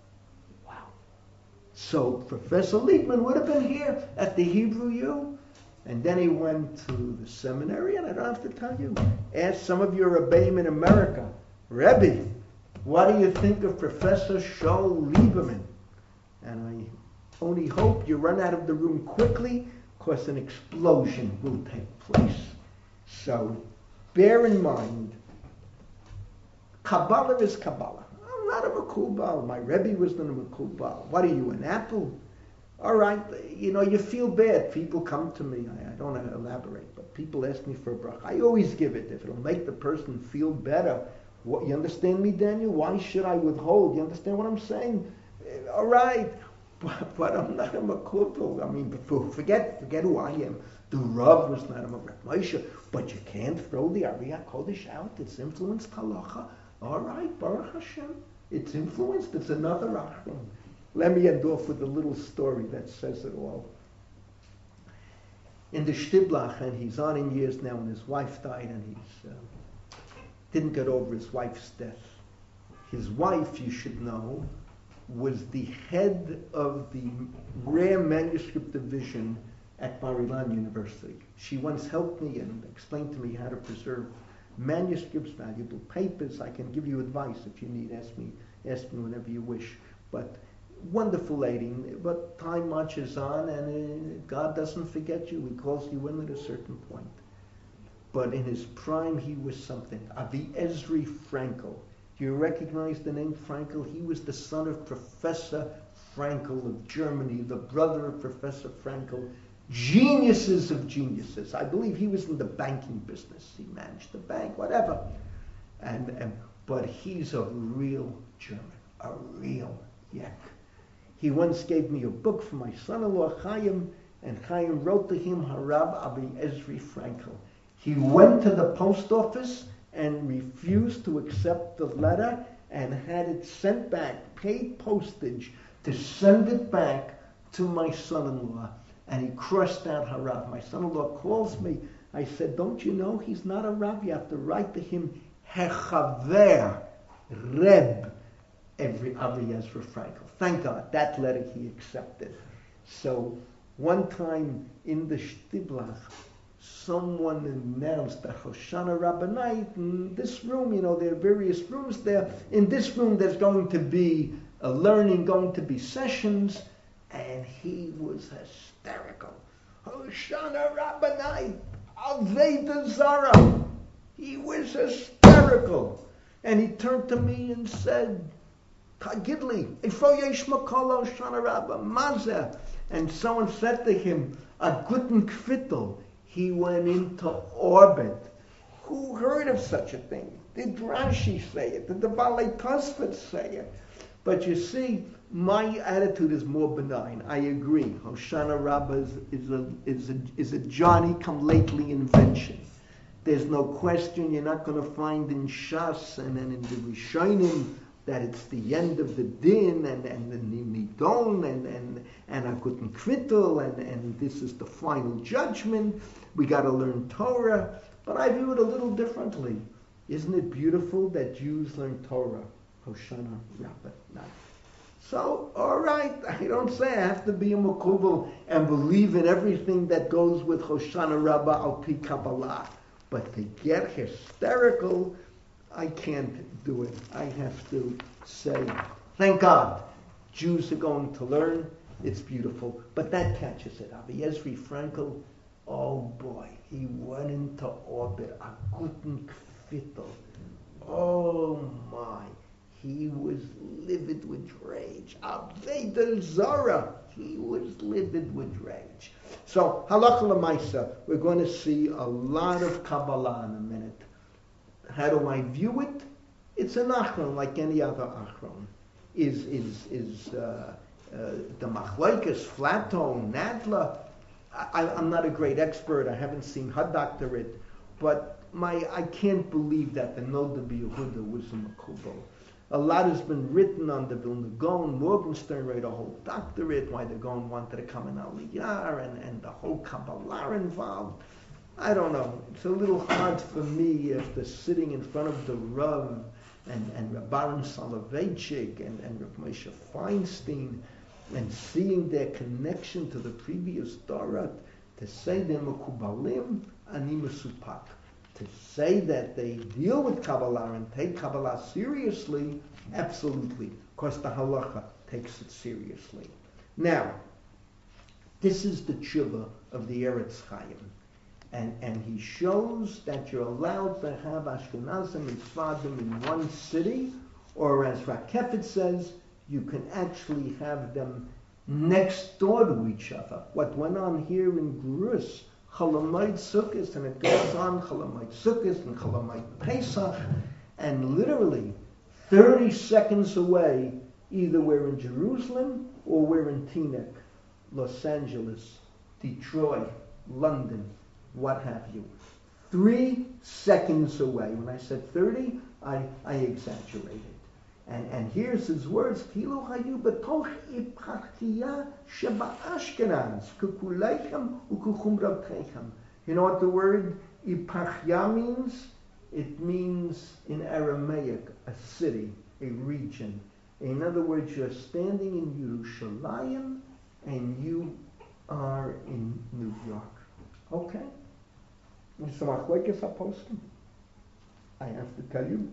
So Professor Liebman would have been here at the Hebrew U, and then he went to the seminary, and I don't have to tell you. Ask some of your Rebbeim in America, Rebbe, what do you think of Professor Shaul Lieberman? And I only hope you run out of the room quickly, because an explosion will take place. So bear in mind, Kabbalah is Kabbalah. I'm not a Makubal. My Rebbe was not a Makubal. What are you, an apple? All right, you know, you feel bad. People come to me. I, I don't want to elaborate, but people ask me for a bracha. I always give it if it'll make the person feel better. What, you understand me, Daniel? Why should I withhold? You understand what I'm saying? All right, but, but I'm not a Makubal. I mean, forget forget who I am. The Rav was not a Rav Moshe, but you can't throw the Ariyah Kodesh out. It's influenced halacha. All right, Baruch Hashem. It's influenced. It's another Achron. Let me end off with a little story that says it all. In the Shtiblach, and he's on in years now, and his wife died, and he uh, didn't get over his wife's death. His wife, you should know, was the head of the rare manuscript division at Bar Ilan University. She once helped me and explained to me how to preserve manuscripts, valuable papers. I can give you advice if you need. Ask me, ask me whenever you wish. But wonderful lady. But time marches on, and uh, God doesn't forget you. He calls you in at a certain point. But in his prime, he was something. Avi Ezri Frankel. Do you recognize the name Frankel? He was the son of Professor Frankel of Germany, the brother of Professor Frankel. Geniuses of geniuses. I believe he was in the banking business. He managed the bank, whatever. And, and but he's a real German, a real Yek. He once gave me a book for my son-in-law Chaim, and Chaim wrote to him, Harab Abi Ezri Frankel. He went to the post office and refused to accept the letter and had it sent back, paid postage, to send it back to my son-in-law. And he crossed out Harav. My son-in-law calls me. I said, don't you know he's not a Rav? You have to write to him, Hechaver, Reb, every Avi Ezra Frankel. Thank God, that letter he accepted. So one time in the Shtiblach, someone announced that Hoshana Rabbinite, in this room, you know, there are various rooms there. In this room, there's going to be a learning, going to be sessions, and he was hysterical. Hoshana Rabbinite, Aveda Zara. He was hysterical. And he turned to me and said, Tagidli, Ifo Yesh Makol Hoshana Rabba, Mazeh. And someone said to him, a guten Kvittel. He went into orbit. Who heard of such a thing? Did Rashi say it? Did the Balei Tosfot say it? But you see, my attitude is more benign. I agree. Hoshana Rabbah is, is, a, is, a, is a Johnny-come-lately invention. There's no question you're not going to find in Shas and then in the Rishonim that it's the end of the din and, and the Nidon and, and, and a guten Kvittel and, and this is the final judgment. We got to learn Torah. But I view it a little differently. Isn't it beautiful that Jews learn Torah? Hoshana Rabbah. Not. So, all right, I don't say I have to be a Makubal and believe in everything that goes with Hoshana Rabbah al Pi Kabbalah. But to get hysterical, I can't do it. I have to say, thank God, Jews are going to learn. It's beautiful. But that catches it. Avi Ezri Frankel, Oh boy, he went into orbit. A guten Kvittel. Oh my. He was livid with rage. Aveda Zara. He was livid with rage. So, halacha l'maisa, we're going to see a lot of Kabbalah in a minute. How do I view it? It's an achron like any other achron. Is is is uh, uh, the machlokes, Flato, Nadla? I, I'm not a great expert. I haven't seen her doctorate, but my I can't believe that the Noda B'Yehuda was a makubal. A lot has been written on the Vilna Gaon. Morgenstern wrote a whole doctorate why the Gaon wanted to come in Aliyah and, and the whole Kabbalah involved. I don't know. It's a little hard for me after sitting in front of the Rav and, and Rabbarim Soloveitchik and, and Rav Moshe Feinstein and seeing their connection to the previous Torah to say they're Mekubalim, Ani Mesupak. To say that they deal with Kabbalah and take Kabbalah seriously, absolutely, because the halacha takes it seriously. Now, this is the tshuva of the Eretz Chaim. And, and he shows that you're allowed to have Ashkenazim and Sfadim in one city, or as Rakefet says, you can actually have them next door to each other. What went on here in Grus, Chalamayt Sukkot, and it goes on Chalamayt Sukkot and Chalamayt Pesach, and literally thirty seconds away, either we're in Jerusalem or we're in Teaneck, Los Angeles, Detroit, London, what have you. Three seconds away. When I said thirty, I, I exaggerated. And, and here's his words, Kilo hayu betoch ipachtiya sheba Ashkenaz, kukuleichem ukuchumravtechem. You know what the word ipachya means? It means in Aramaic, a city, a region. In other words, you're standing in Yerushalayim and you are in New York. Okay? So machlokes haposkim. I have to tell you,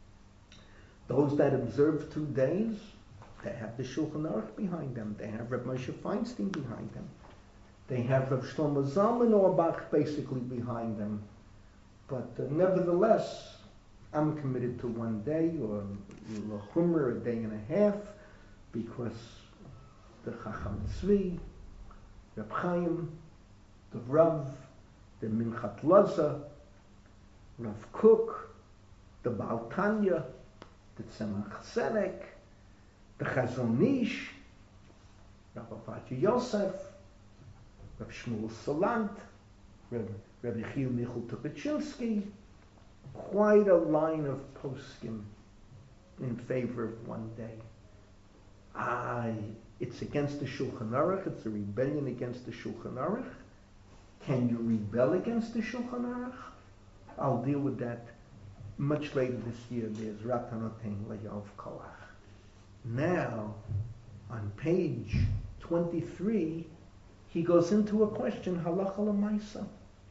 those that observe two days, they have the Shulchan Aruch behind them. They have Reb Moshe Feinstein behind them. They have Reb Shlomo Zalman Auerbach basically behind them. But uh, nevertheless, I'm committed to one day, or a chumrah, a day and a half, because the Chacham Tzvi, Reb Chaim, the Rav, the Minchat Loza, Rav Kook, the Baal Tanya, the Tzemach Tzedek, the Chazon Ish, Rav Ovadia Yosef, Rav Shmuel Salant, Rav Yechiel Michal Tukachinsky, quite a line of poskim in favor of one day. I, it's against the Shulchan Aruch, it's a rebellion against the Shulchan Aruch. Can you rebel against the Shulchan Aruch? I'll deal with that much later this year. There's Ratanotein Le'yov Koach. Now, on page twenty-three, he goes into a question, halacha l'maisa.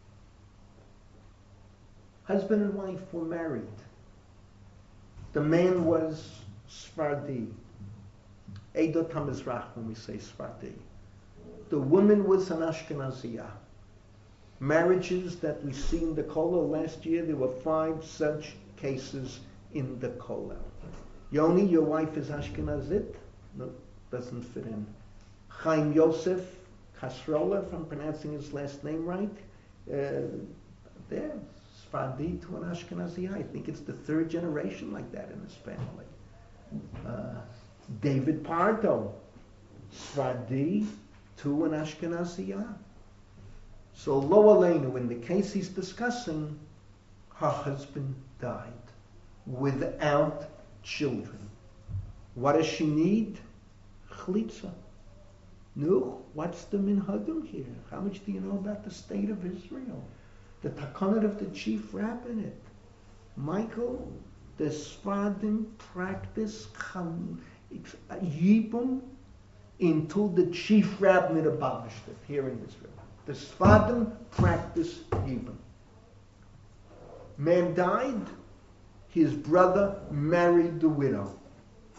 Husband and wife were married. The man was Sfardi. Eidot HaMizrach, when we say Sfardi. The woman was an Ashkenaziyah. Marriages that we see in the Kollel last year, there were five such cases in the Kollel. Yoni, your wife is Ashkenazit? No, doesn't fit in. Chaim Yosef Kasrola, if I'm pronouncing his last name right, uh, there, Sfardi to an Ashkenazi. I think it's the third generation like that in his family. Uh, David Pardo, Sfardi to an Ashkenazi. So Lo Aleinu, in the case he's discussing, her husband died without children. What does she need? Chlitza. No, what's the minhagim here? How much do you know about the state of Israel? The takanat of the chief rabbinate. Michael, the Sfardim practice yibum until the chief rabbinate abolished it here in Israel. The Sfardim practice yibum. Man died, his brother married the widow.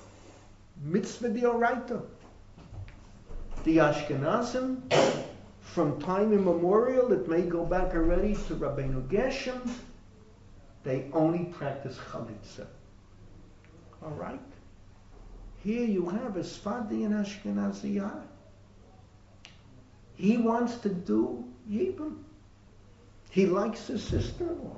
Mitzvah d'oraita. The Ashkenazim from time immemorial, it may go back already to Rabbeinu Geshem, they only practice chalitza. All right? Here you have a Sfadi and Ashkenaziyah. He wants to do Yibum. He likes his sister-in-law.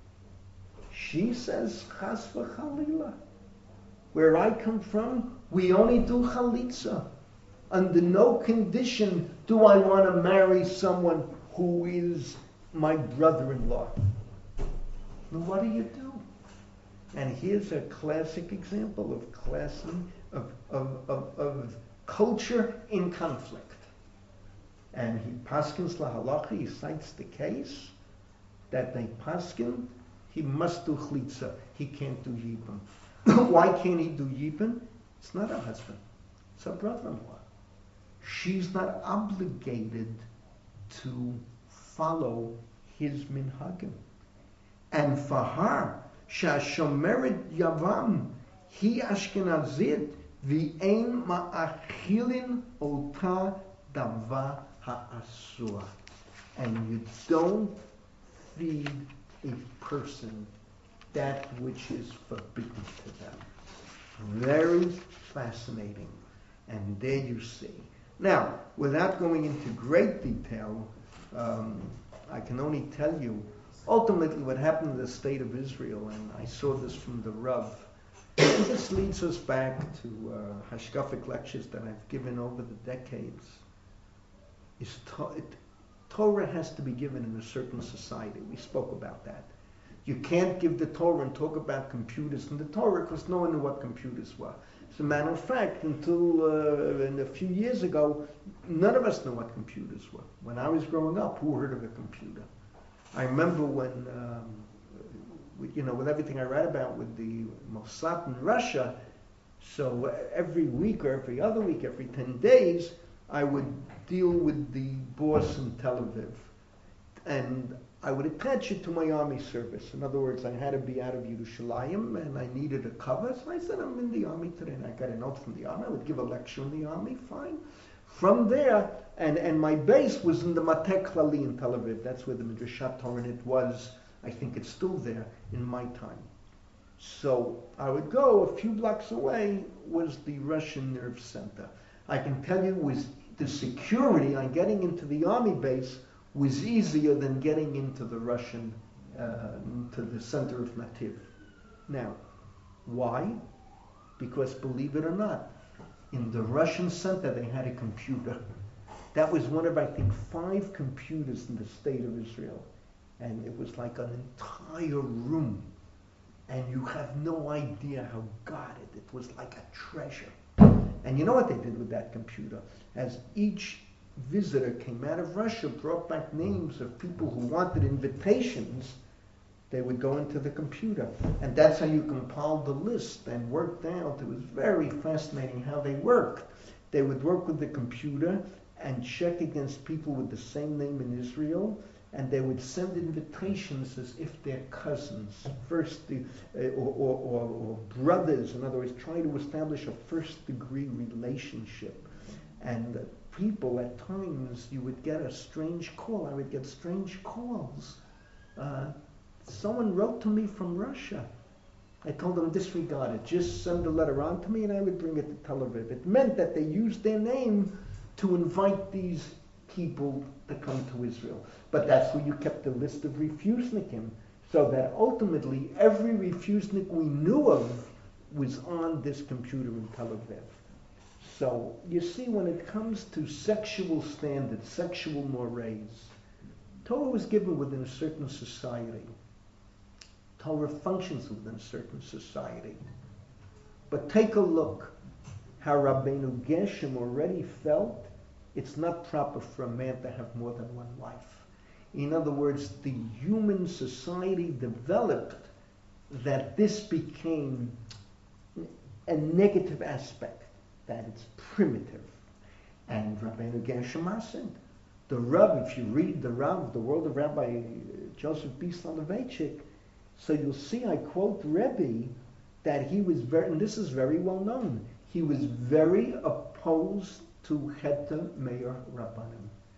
She says Chas v'Chalila. Where I come from, we only do Chalitza. Under no condition do I want to marry someone who is my brother-in-law. Now what do you do? And here's a classic example of classy, of, of, of, of culture in conflict. And he paskins lahalacha, he cites the case that they paskin, he must do chlitza, he can't do yibum. Why can't he do yibum? It's not a husband, it's a brother-in-law. She's not obligated to follow his minhagim. And for her, shashomeret yavam, he Ashkenazit, v'ein ma'achilin ota dava ha'asua. And you don't feed a person that which is forbidden to them. Very fascinating. And there you see. Now, without going into great detail, um, I can only tell you ultimately what happened in the state of Israel, and I saw this from the Rav. And this leads us back to uh, Hashkafic lectures that I've given over the decades. Is to- it, Torah has to be given in a certain society. We spoke about that. You can't give the Torah and talk about computers in the Torah because no one knew what computers were. As a matter of fact, until uh, in a few years ago, none of us knew what computers were. When I was growing up, who heard of a computer? I remember when, um, with, you know, with everything I read about with the Mossad in Russia, so every week or every other week, every ten days, I would deal with the boss in Tel Aviv. And I would attach it to my army service. In other words, I had to be out of Yerushalayim and I needed a cover. So I said, I'm in the army today. And I got a note from the army. I would give a lecture in the army, fine. From there, and, and my base was in the Mateh Klali in Tel Aviv. That's where the Midrashat Toranit was. I think it's still there in my time. So I would go a few blocks away was the Russian Nerve Center. I can tell you was the security on getting into the army base was easier than getting into the Russian, uh, to the center of Nativ. Now, why? Because believe it or not, in the Russian center they had a computer. That was one of, I think, five computers in the state of Israel. And it was like an entire room. And you have no idea how guarded. It was like a treasure. And you know what they did with that computer? As each visitor came out of Russia, brought back names of people who wanted invitations, they would go into the computer. And that's how you compiled the list and worked out. It was very fascinating how they worked. They would work with the computer and check against people with the same name in Israel, and they would send invitations as if they're cousins, first the, uh, or, or, or, or brothers. In other words, try to establish a first-degree relationship. And uh, people, at times, you would get a strange call. I would get strange calls. Uh, someone wrote to me from Russia. I told them, disregard it. Just send a letter on to me, and I would bring it to Tel Aviv. It meant that they used their name to invite these people to come to Israel. But that's where you kept a list of refusnikim, so that ultimately every refusnik we knew of was on this computer in Tel Aviv. So you see, when it comes to sexual standards, sexual mores, Torah was given within a certain society. Torah functions within a certain society. But take a look how Rabbeinu Geshem already felt it's not proper for a man to have more than one wife. In other words, the human society developed that this became a negative aspect, that it's primitive. And Rabbeinu Gershom said, the Rav, if you read the Rav, the world of Rabbi Joseph B. Soloveitchik, so you'll see, I quote Rebbe, that he was very, and this is very well known, he was very opposed to Cheta Meir Rabbanim.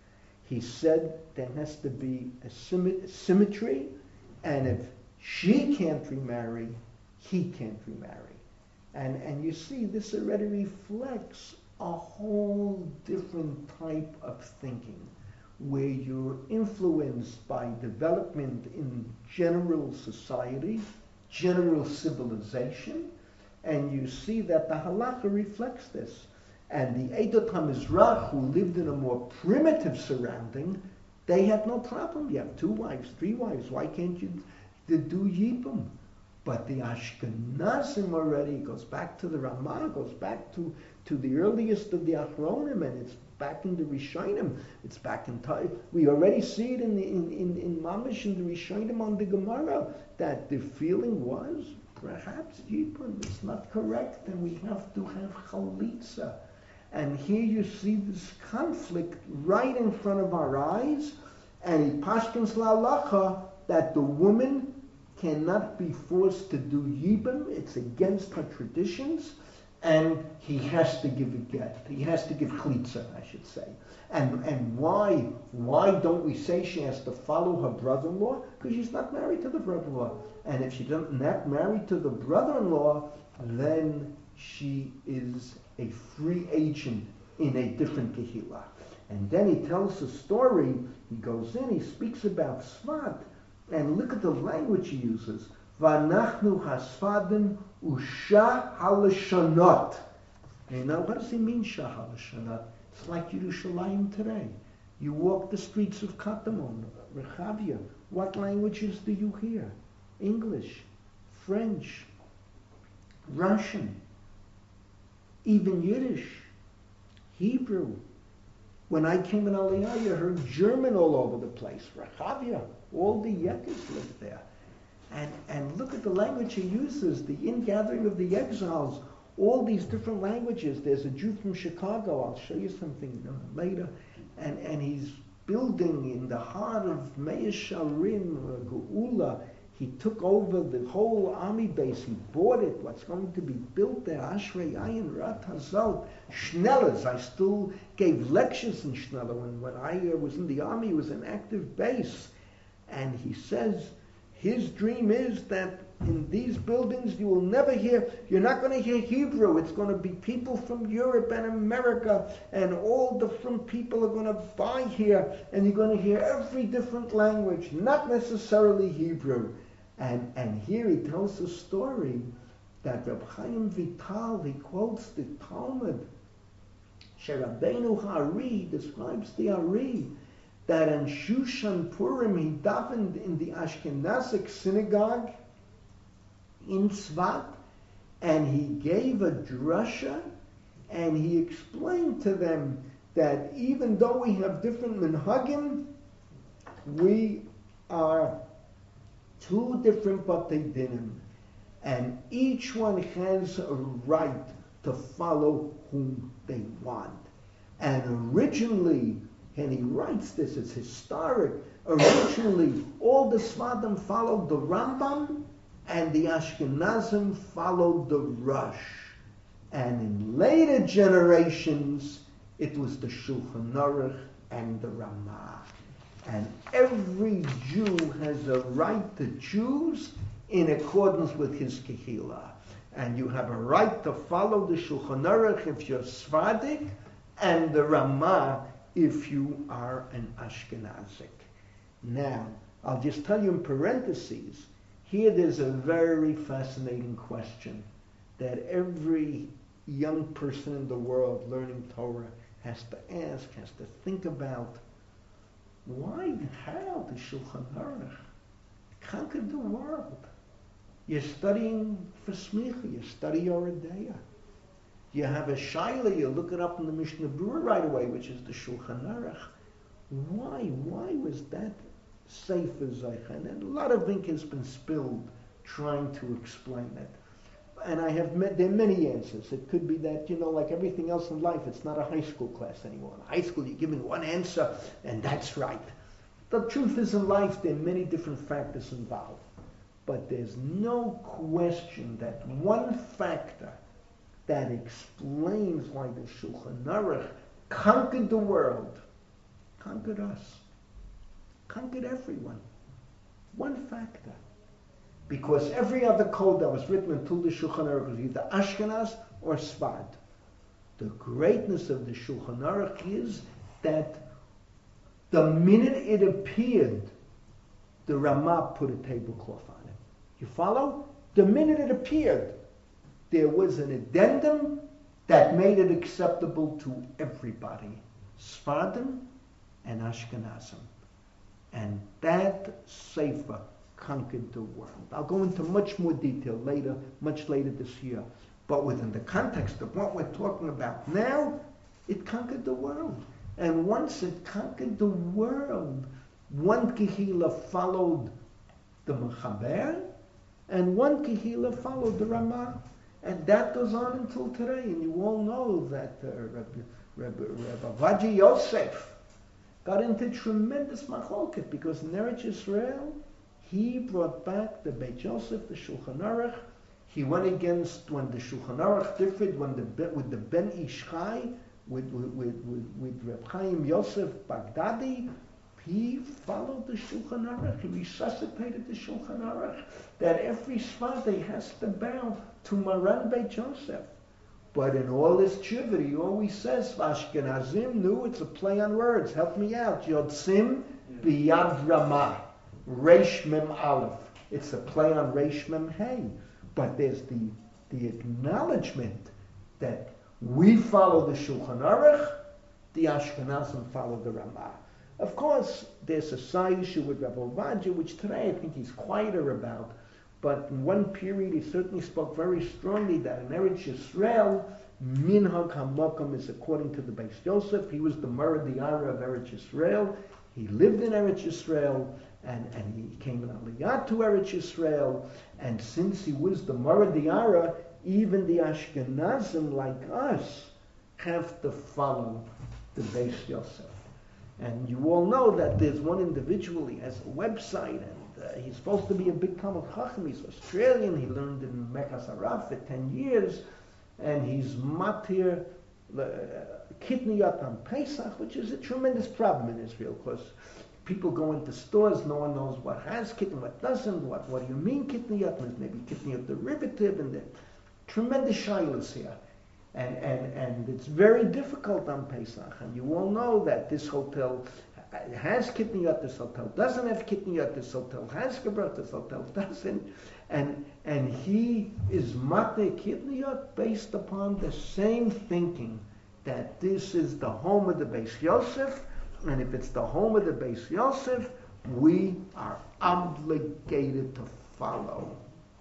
He said there has to be a symmetry, and if she can't remarry, he can't remarry. And, and you see, this already reflects a whole different type of thinking, where you're influenced by development in general society, general civilization, and you see that the halakha reflects this. And the Eidat HaMizrach, who lived in a more primitive surrounding, they had no problem. You have two wives, three wives. Why can't you do yibum? But the Ashkenazim already goes back to the Ramah, goes back to, to the earliest of the Achronim, and it's back in the Rishonim. It's back in time. We already see it in the in in, in Mamish in the Rishonim on the Gemara that the feeling was perhaps yibum. It's not correct, and we have to have chalitza. And here you see this conflict right in front of our eyes, and he pashkins la'alacha that the woman cannot be forced to do yibum. It's against her traditions, and he has to give a get. He has to give chalitza, I should say. And and why why don't we say she has to follow her brother-in-law? Because she's not married to the brother-in-law. And if she's not married to the brother-in-law, then she is a free agent in a different kehillah. And then he tells a story. He goes in, he speaks about Sfat, and look at the language he uses. V'anachnu hasfadim usha halashonot. You know, what does he mean, shah halashonot? It's like Yerushalayim today. You walk the streets of Katamon, Rechavia. What languages do you hear? English, French, Russian, even Yiddish, Hebrew. When I came in Aliyah, you heard German all over the place. Rechavia, all the Yekkes lived there. And and look at the language he uses, the ingathering of the exiles, all these different languages. There's a Jew from Chicago, I'll show you something later, and, and he's building in the heart of Meir Sharim, uh, Geula. He took over the whole army base. He bought it. What's going to be built there? Ashrei Ayin Rat Hazal. Schnellers. I still gave lectures in Schneller. When, when I uh, was in the army, it was an active base. And he says his dream is that in these buildings you will never hear, you're not going to hear Hebrew. It's going to be people from Europe and America, and all different people are going to buy here, and you're going to hear every different language, not necessarily Hebrew. And and here he tells a story that Reb Chaim Vital, he quotes the Talmud, Sherabbeinu Hari describes the Ari, that in Shushan Purim he davened in the Ashkenazic synagogue in Tzvat, and he gave a drasha, and he explained to them that even though we have different minhagim, we are two different batei dinim, and each one has a right to follow whom they want. And originally, and he writes this, it's historic, originally all the Sfadim followed the Rambam, and the Ashkenazim followed the Rush. And in later generations, it was the Shulchan Aruch and the Ramah. And every Jew has a right to choose in accordance with his kehillah. And you have a right to follow the Shulchan Aruch if you're Sephardic, and the Ramah if you are an Ashkenazic. Now, I'll just tell you in parentheses, here there's a very fascinating question that every young person in the world learning Torah has to ask, has to think about. Why, how the Shulchan Aruch conquered the world? You're studying for smicha, you study Yoredeya. You have a shaila, you look it up in the Mishnah Berurah right away, which is the Shulchan Aruch. Why? Why was that Sefer Zeichen? And a lot of ink has been spilled trying to explain it. And I have met, there are many answers. It could be that, you know, like everything else in life, it's not a high school class anymore. In high school, you're given one answer, and that's right. The truth is, in life, there are many different factors involved. But there's no question that one factor that explains why the Shulchan Aruch conquered the world conquered us, conquered everyone. One factor. Because every other code that was written until the Shulchan Aruch was either Ashkenaz or Sfard. The greatness of the Shulchan Aruch is that the minute it appeared, the Ramah put a tablecloth on it. You follow? The minute it appeared, there was an addendum that made it acceptable to everybody. Sfardim and Ashkenazim. And that Sefer conquered the world. I'll go into much more detail later, much later this year. But within the context of what we're talking about now, it conquered the world. And once it conquered the world, one Kehila followed the Mechaber, and one Kehila followed the Ramah. And that goes on until today. And you all know that uh, Rabbi, Rabbi, Rabbi Avadia Yosef got into tremendous machlokes because in Eretz Yisrael, he brought back the Beit Yosef, the Shulchan Aruch. He went against when the Shulchan Aruch differed, when the with the Ben Ish Chai, with with with, with, with Reb Chaim Yosef Baghdadi. He followed the Shulchan Aruch. He resuscitated the Shulchan Aruch. That every Sfardei has to bow to Maran Beit Yosef. But in all his tshuva, he always says, Ashkenazim, no, it's a play on words. Help me out. Yotzim biyad Ramah. Reish Mem Aleph. It's a play on Reish Mem Hey. But there's the, the acknowledgement that we follow the Shulchan Aruch, the Ashkenazim follow the Ramah. Of course, there's a side issue with Rabbi Ovadia, which today I think he's quieter about. But in one period, he certainly spoke very strongly that in Eretz Yisrael, Minhag HaMakom is according to the Beis Yosef. He was the Mara Diara of Eretz Yisrael. He lived in Eretz Yisrael, and, and he came in Aliyah to Eretz Yisrael. And since he was the Mara Diara, even the Ashkenazim, like us, have to follow the Beis Yosef. And you all know that there's one individual, he has a website, and uh, he's supposed to be a big Talmud Chacham. He's Australian. He learned in Mechas Harav for ten years, and he's matir uh, kitniyat on Pesach, which is a tremendous problem in Israel, because people go into stores, no one knows what has kitniyat, what doesn't, what, what do you mean kitniyat, there's maybe kitniyat derivative, and there tremendous shilas here. And, and, and it's very difficult on Pesach. And you all know that this hotel has kitniyat, this hotel doesn't have kitniyat, this hotel has gebrach, this hotel doesn't. And, and he is mateh kitniyat based upon the same thinking that this is the home of the Beis Yosef, and if it's the home of the Beis Yosef, we are obligated to follow.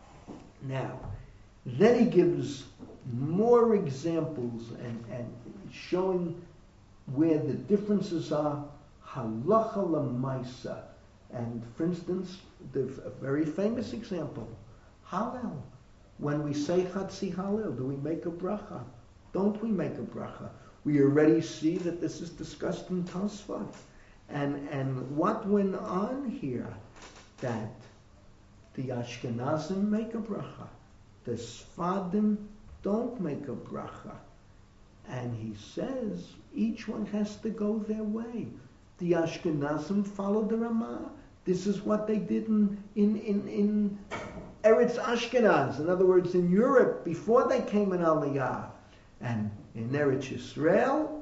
Now, then he gives more examples and, and showing where the differences are, halacha lemaisa. And for instance, the a very famous example, Hallel. When we say Chatzi Hallel, do we make a bracha? Don't we make a bracha? We already see that this is discussed in Tosfot. And, and what went on here? That the Ashkenazim make a bracha. The Sfadim don't make a bracha. And he says each one has to go their way. The Ashkenazim follow the Ramah. This is what they did in, in, in, in Eretz Ashkenaz. In other words, in Europe, before they came in Aliyah. And in Eretz Yisrael,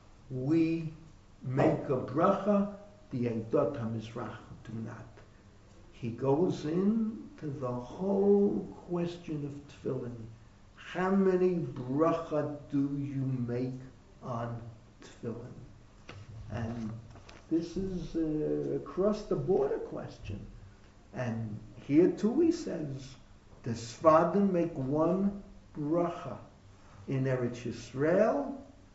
we make a bracha, the Eidot HaMizrach do not. He goes in to the whole question of tefillin. How many bracha do you make on tefillin? And this is a across the border question. And here too he says, the Sfadim make one bracha. In Eretz Yisrael,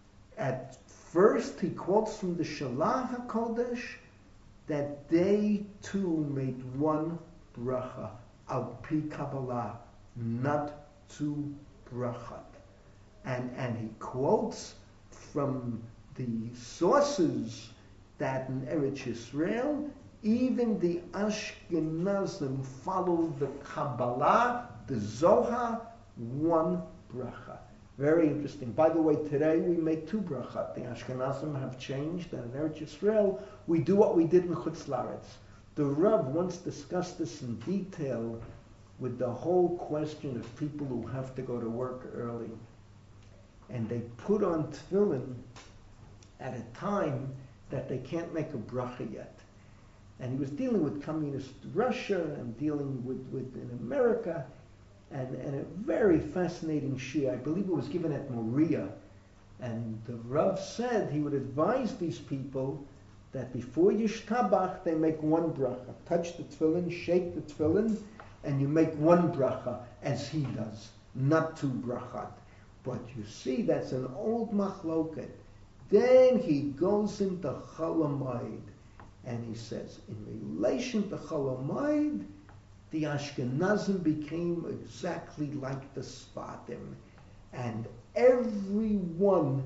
at first he quotes from the Shalach HaKodesh that they too made one bracha, al pi Kabbalah, not two brachat. And, and he quotes from the sources that in Eretz Yisrael, even the Ashkenazim follow the Kabbalah, the Zohar, one bracha. Very interesting. By the way, today we make two brachot. The Ashkenazim have changed, and in Eretz Yisrael we do what we did in Chutz Laretz. The Rav once discussed this in detail with the whole question of people who have to go to work early. And they put on tefillin at a time that they can't make a bracha yet. And he was dealing with communist Russia and dealing with, with in America, and, and a very fascinating shir. I believe it was given at Moria. And the Rav said he would advise these people that before Yishtabach, they make one bracha. Touch the tefillin, shake the tefillin, and you make one bracha, as he does, not two brachot. But you see, that's an old machloket. Then he goes into Chol Hamoed, and he says, in relation to Chol Hamoed, the Ashkenazim became exactly like the Sfadim, and everyone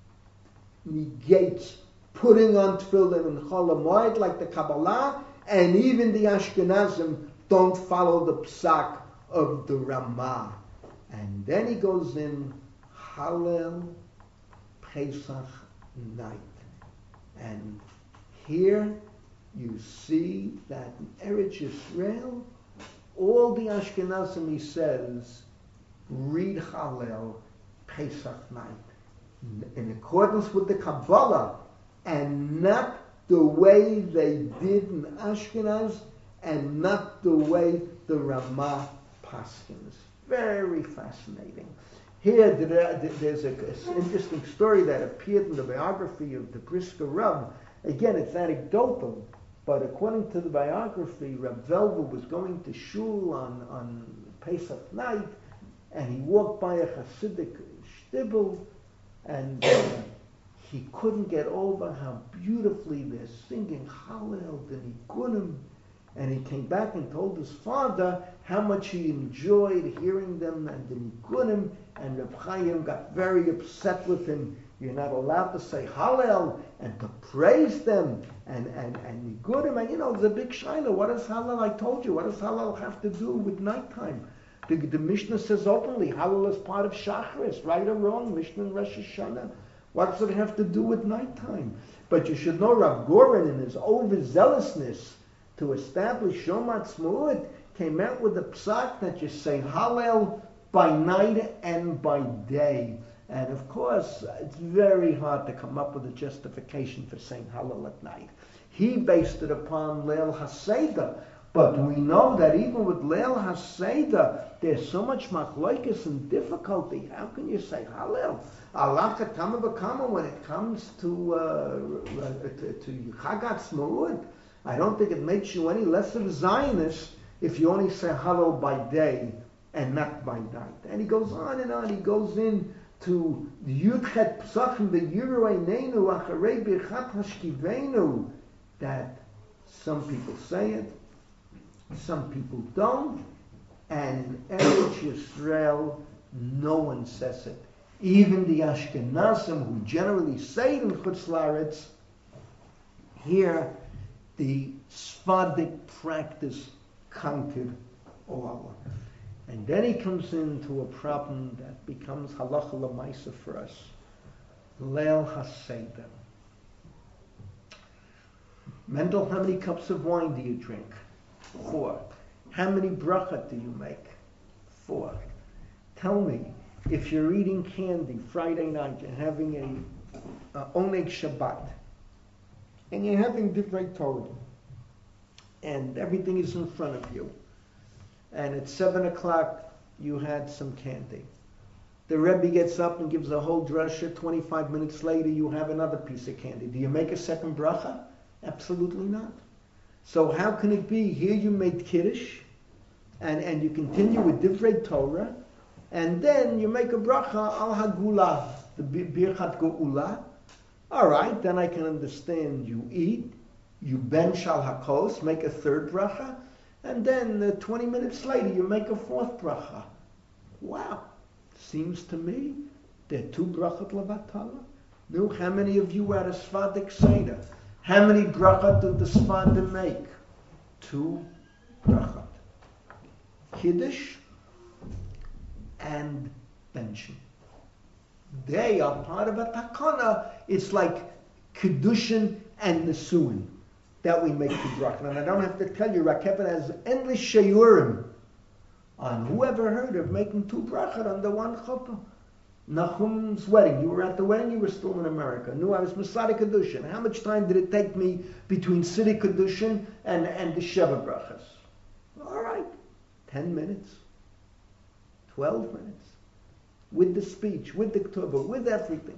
negates putting on tefillin and Chol Hamoed like the Kabbalah, and even the Ashkenazim don't follow the psak of the Ramah. And then he goes in Hallel Pesach night. And here you see that in Eretz Yisrael, all the Ashkenazim, he says, read Hallel Pesach night. In accordance with the Kabbalah, and not the way they did in Ashkenaz, and not the way the Ramah paskins. Very fascinating. Here, there's an interesting story that appeared in the biography of the Brisker Rav. Again, it's anecdotal, but according to the biography, Rav Velva was going to shul on, on Pesach night, and he walked by a Hasidic shtibel, and uh, he couldn't get over how beautifully they're singing Hallel Nigunim. And he came back and told his father how much he enjoyed hearing them and the Nigunim, and Reb Chaim got very upset with him. You're not allowed to say Hallel and to praise them and, and, and Nigunim. And you know, the big shaila, what does Hallel, I told you, what does Hallel have to do with nighttime? The, the Mishnah says openly, Hallel is part of Shacharis, right or wrong, Mishnah and Rosh Hashanah. What does it have to do with nighttime? But you should know Rav Goren in his overzealousness to establish Yom Ha'atzmaut came out with a psak that you say Hallel by night and by day. And of course, it's very hard to come up with a justification for saying Hallel at night. He based it upon Leil HaSeder. But we know that even with Leil HaSeder, there's so much machlokes and difficulty. How can you say Hallel? Allah Katama B'Kama when it comes to uh, to, to Chag Ha'atzmaut. I don't think it makes you any less of a Zionist if you only say Hallel by day and not by night. And he goes on and on. He goes in to the Yudchet Psachim V'Yiru Einenu Acharei Birchat Hashkivenu, that some people say it, some people don't, and in Eretz Yisrael, no one says it. Even the Ashkenazim, who generally say it in Chutz Laretz, here the Sephardic practice conquered all. And then he comes into a problem that becomes halacha l'maisa for us. Leil HaSeder. Mendel, how many cups of wine do you drink? Four. How many brachot do you make? Four. Tell me, if you're eating candy Friday night, you're having a, a Oneg Shabbat, and you're having Divrei Torah, and everything is in front of you, and at seven o'clock you had some candy. The Rebbe gets up and gives a whole drasha. twenty-five minutes later you have another piece of candy. Do you make a second bracha? Absolutely not. So how can it be? Here you made Kiddush, and, and you continue with Divrei Torah, and then you make a bracha al hagula, the birchat geula. All right, then I can understand you eat, you bench al hakos, make a third bracha, and then uh, twenty minutes later you make a fourth bracha. Wow, seems to me there are two brachot levatala. No, how many of you had a Sephardic Seder? How many brachot did the Sephardim make? Two brachot. Kiddush and benching. they are part of a takana. It's like Kedushin and Nesuin that we make the bracha. And I don't have to tell you, Rakepet has endless sheyurim on whoever heard of making two brachas under one chuppah. Nachum's wedding. You were at the wedding, you were still in America. Knew I was Masada Kedushin. How much time did it take me between Sidi Kedushin and, and the Sheva brachas? All right, ten minutes, twelve minutes. With the speech, with the ketubah, with everything.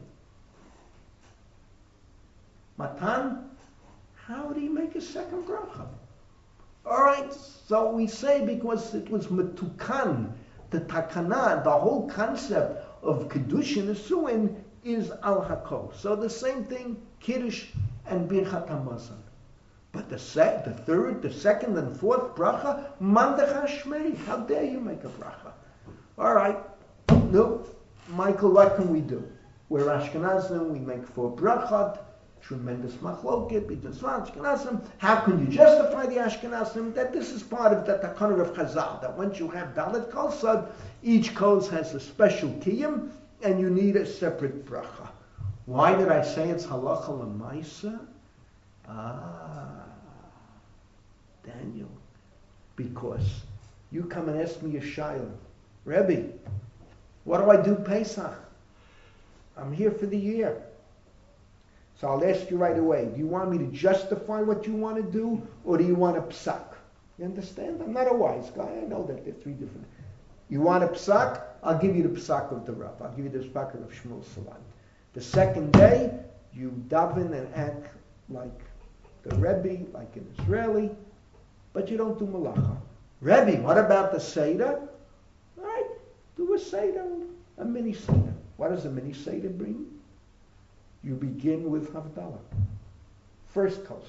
Matan, how do you make a second bracha? All right, so we say because it was metukan, the takana, the whole concept of kedushin nesuin is al hakol. So the same thing, kiddush and birchat hamazon. But the sec, the third, the second, and fourth bracha, mandach hashmei. How dare you make a bracha? All right, no, Michael, what can we do? We're Ashkenazim. We make four brachot. Tremendous machloket between Ashkenazim. How can you justify the Ashkenazim that this is part of the takana of Chazal? That once you have Dalet Kosad, each kos has a special kiyum, and you need a separate bracha. Why did I say it's halacha l'maisa? Ah, Daniel, because you come and ask me a shayla, Rebbe, what do I do Pesach? I'm here for the year. So I'll ask you right away, do you want me to justify what you want to do, or do you want a psak? You understand? I'm not a wise guy. I know that there are three different. You want a psak? I'll give you the psak of the Rav. I'll give you the psak of Shmuel Salant. The second day, you daven and act like the Rebbe, like an Israeli, but you don't do malacha. Rebbe, what about the Seder? All right, do a Seder, a mini Seder. What does a mini Seder bring? You begin with Havdalah. First kos.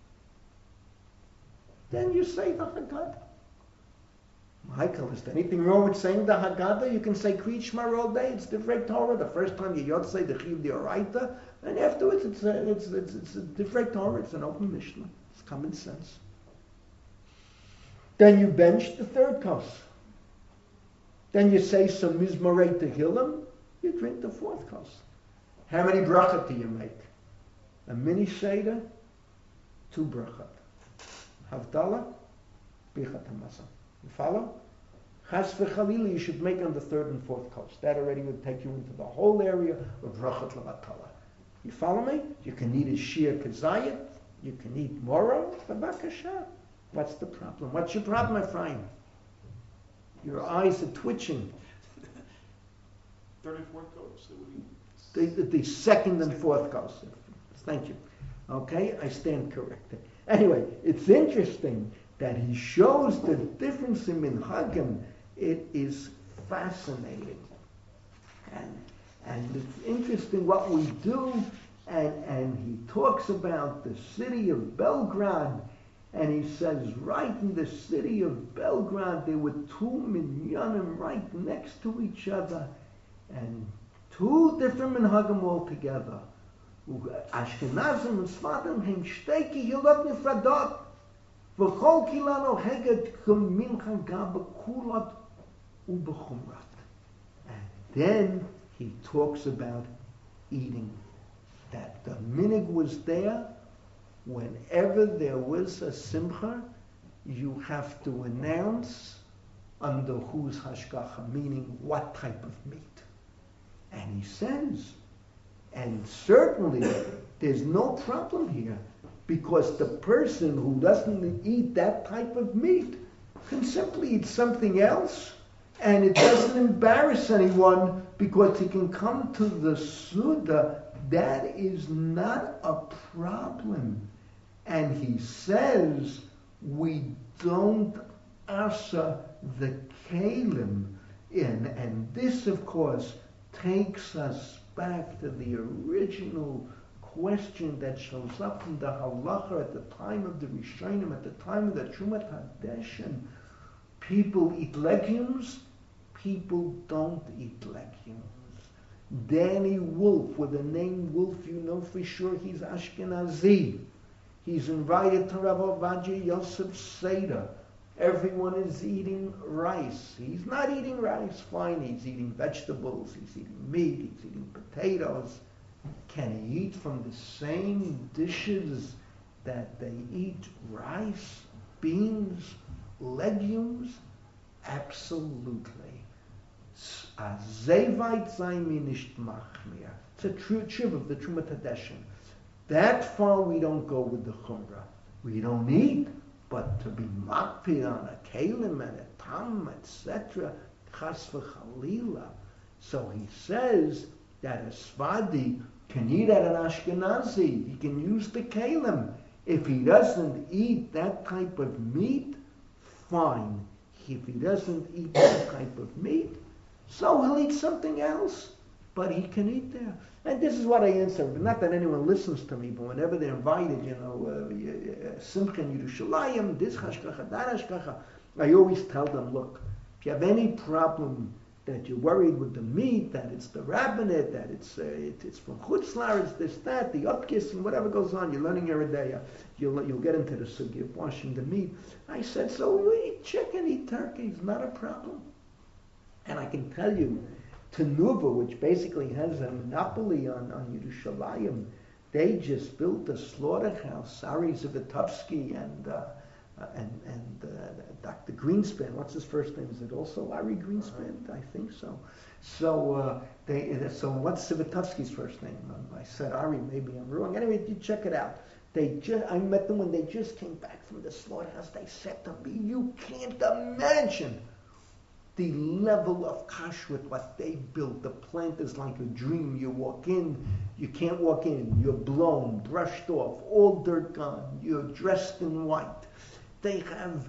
Then you say the Haggadah. Michael, is there anything wrong with saying the Haggadah? You can say Kriyat Shema all day. It's Divrei Torah. The first time you yod say the Chiv D'Oraita, and afterwards it's a, it's, it's, it's a Divrei Torah. It's an open Mishnah. It's common sense. Then you bench the third kos. Then you say some Mizmorei Tehillim. You drink the fourth kos. How many brachot do you make? A mini Seder, two brachot. Havdalah, Birchat Hamazon. You follow? Chas v'chalila, you should make on the third and fourth kos. That already would take you into the whole area of brachot levatala. You follow me? You can eat a shir kazayit. You can eat moro. B'bakasha. What's the problem? What's your problem, Ephraim? Your eyes are twitching. Third and fourth goes. So we The, the, the second and fourth kos. Thank you. Okay, I stand corrected. Anyway, it's interesting that he shows the difference in minhagim. It is fascinating, and and it's interesting what we do. And and he talks about the city of Belgrade, and he says right in the city of Belgrade there were two minyanim right next to each other, and two different minhagim altogether. Ashkenazim and Sfadim hem shtei kehilot nifradot. V'chol kila noheget k'mincha ga b'kulot u'b'chumrat. And then he talks about eating. That the minig was there. Whenever there was a simcha, you have to announce under whose hashgacha, meaning what type of meat. And he says, and certainly there's no problem here, because the person who doesn't eat that type of meat can simply eat something else, and it doesn't embarrass anyone because he can come to the Suda. That is not a problem. And he says, we don't asa the kalim in, and this of course takes us back to the original question that shows up in the halacha at the time of the Rishonim, at the time of the Trumat Hadeshin. People eat legumes, people don't eat legumes. Danny Wolf, with the name Wolf, you know for sure he's Ashkenazi. He's invited to Rav Ovadia Yosef Seder Everyone is eating rice. He's not eating rice, fine. He's eating vegetables, he's eating meat, he's eating potatoes. Can he eat from the same dishes that they eat rice, beans, legumes? Absolutely. Zevait sei mir nicht machmir. It's a true tshuva of the Truma Tadeshin. That far we don't go with the chumrah. We don't eat, but to be makpid on a kalim and a tam, et cetera, chas v'chalila. So he says that a Sfadi can eat at an Ashkenazi. He can use the kalim. If he doesn't eat that type of meat, fine. If he doesn't eat that type of meat, so he'll eat something else. But he can eat there. And this is what I answer. Not that anyone listens to me, but whenever they're invited, you know, Simcha in Yerushalayim, this hashkacha, that hashkacha, I always tell them, look, if you have any problem that you're worried with the meat, that it's the rabbinate, that it's uh, it, it's from Chutz La'aretz, this, that, the upkissing, whatever goes on, you're learning your Yeridea, you'll, you'll get into the sugi of washing the meat. I said, so we eat chicken, eat turkey, it's not a problem. And I can tell you, Tenuva, which basically has a monopoly on, on Yerushalayim, they just built a slaughterhouse. Ari Zivotofsky and uh, uh, and and uh, Doctor Greenspan. What's his first name? Is it also Ari Greenspan? I think so. So uh, they. So what's Zivotofsky's first name? Um, I said Ari. Maybe I'm wrong. Anyway, you check it out. They just. I met them when they just came back from the slaughterhouse. They said to me, "You can't imagine the level of kashrut, what they built. The plant is like a dream. You walk in, you can't walk in. You're blown, brushed off, all dirt gone. You're dressed in white. They have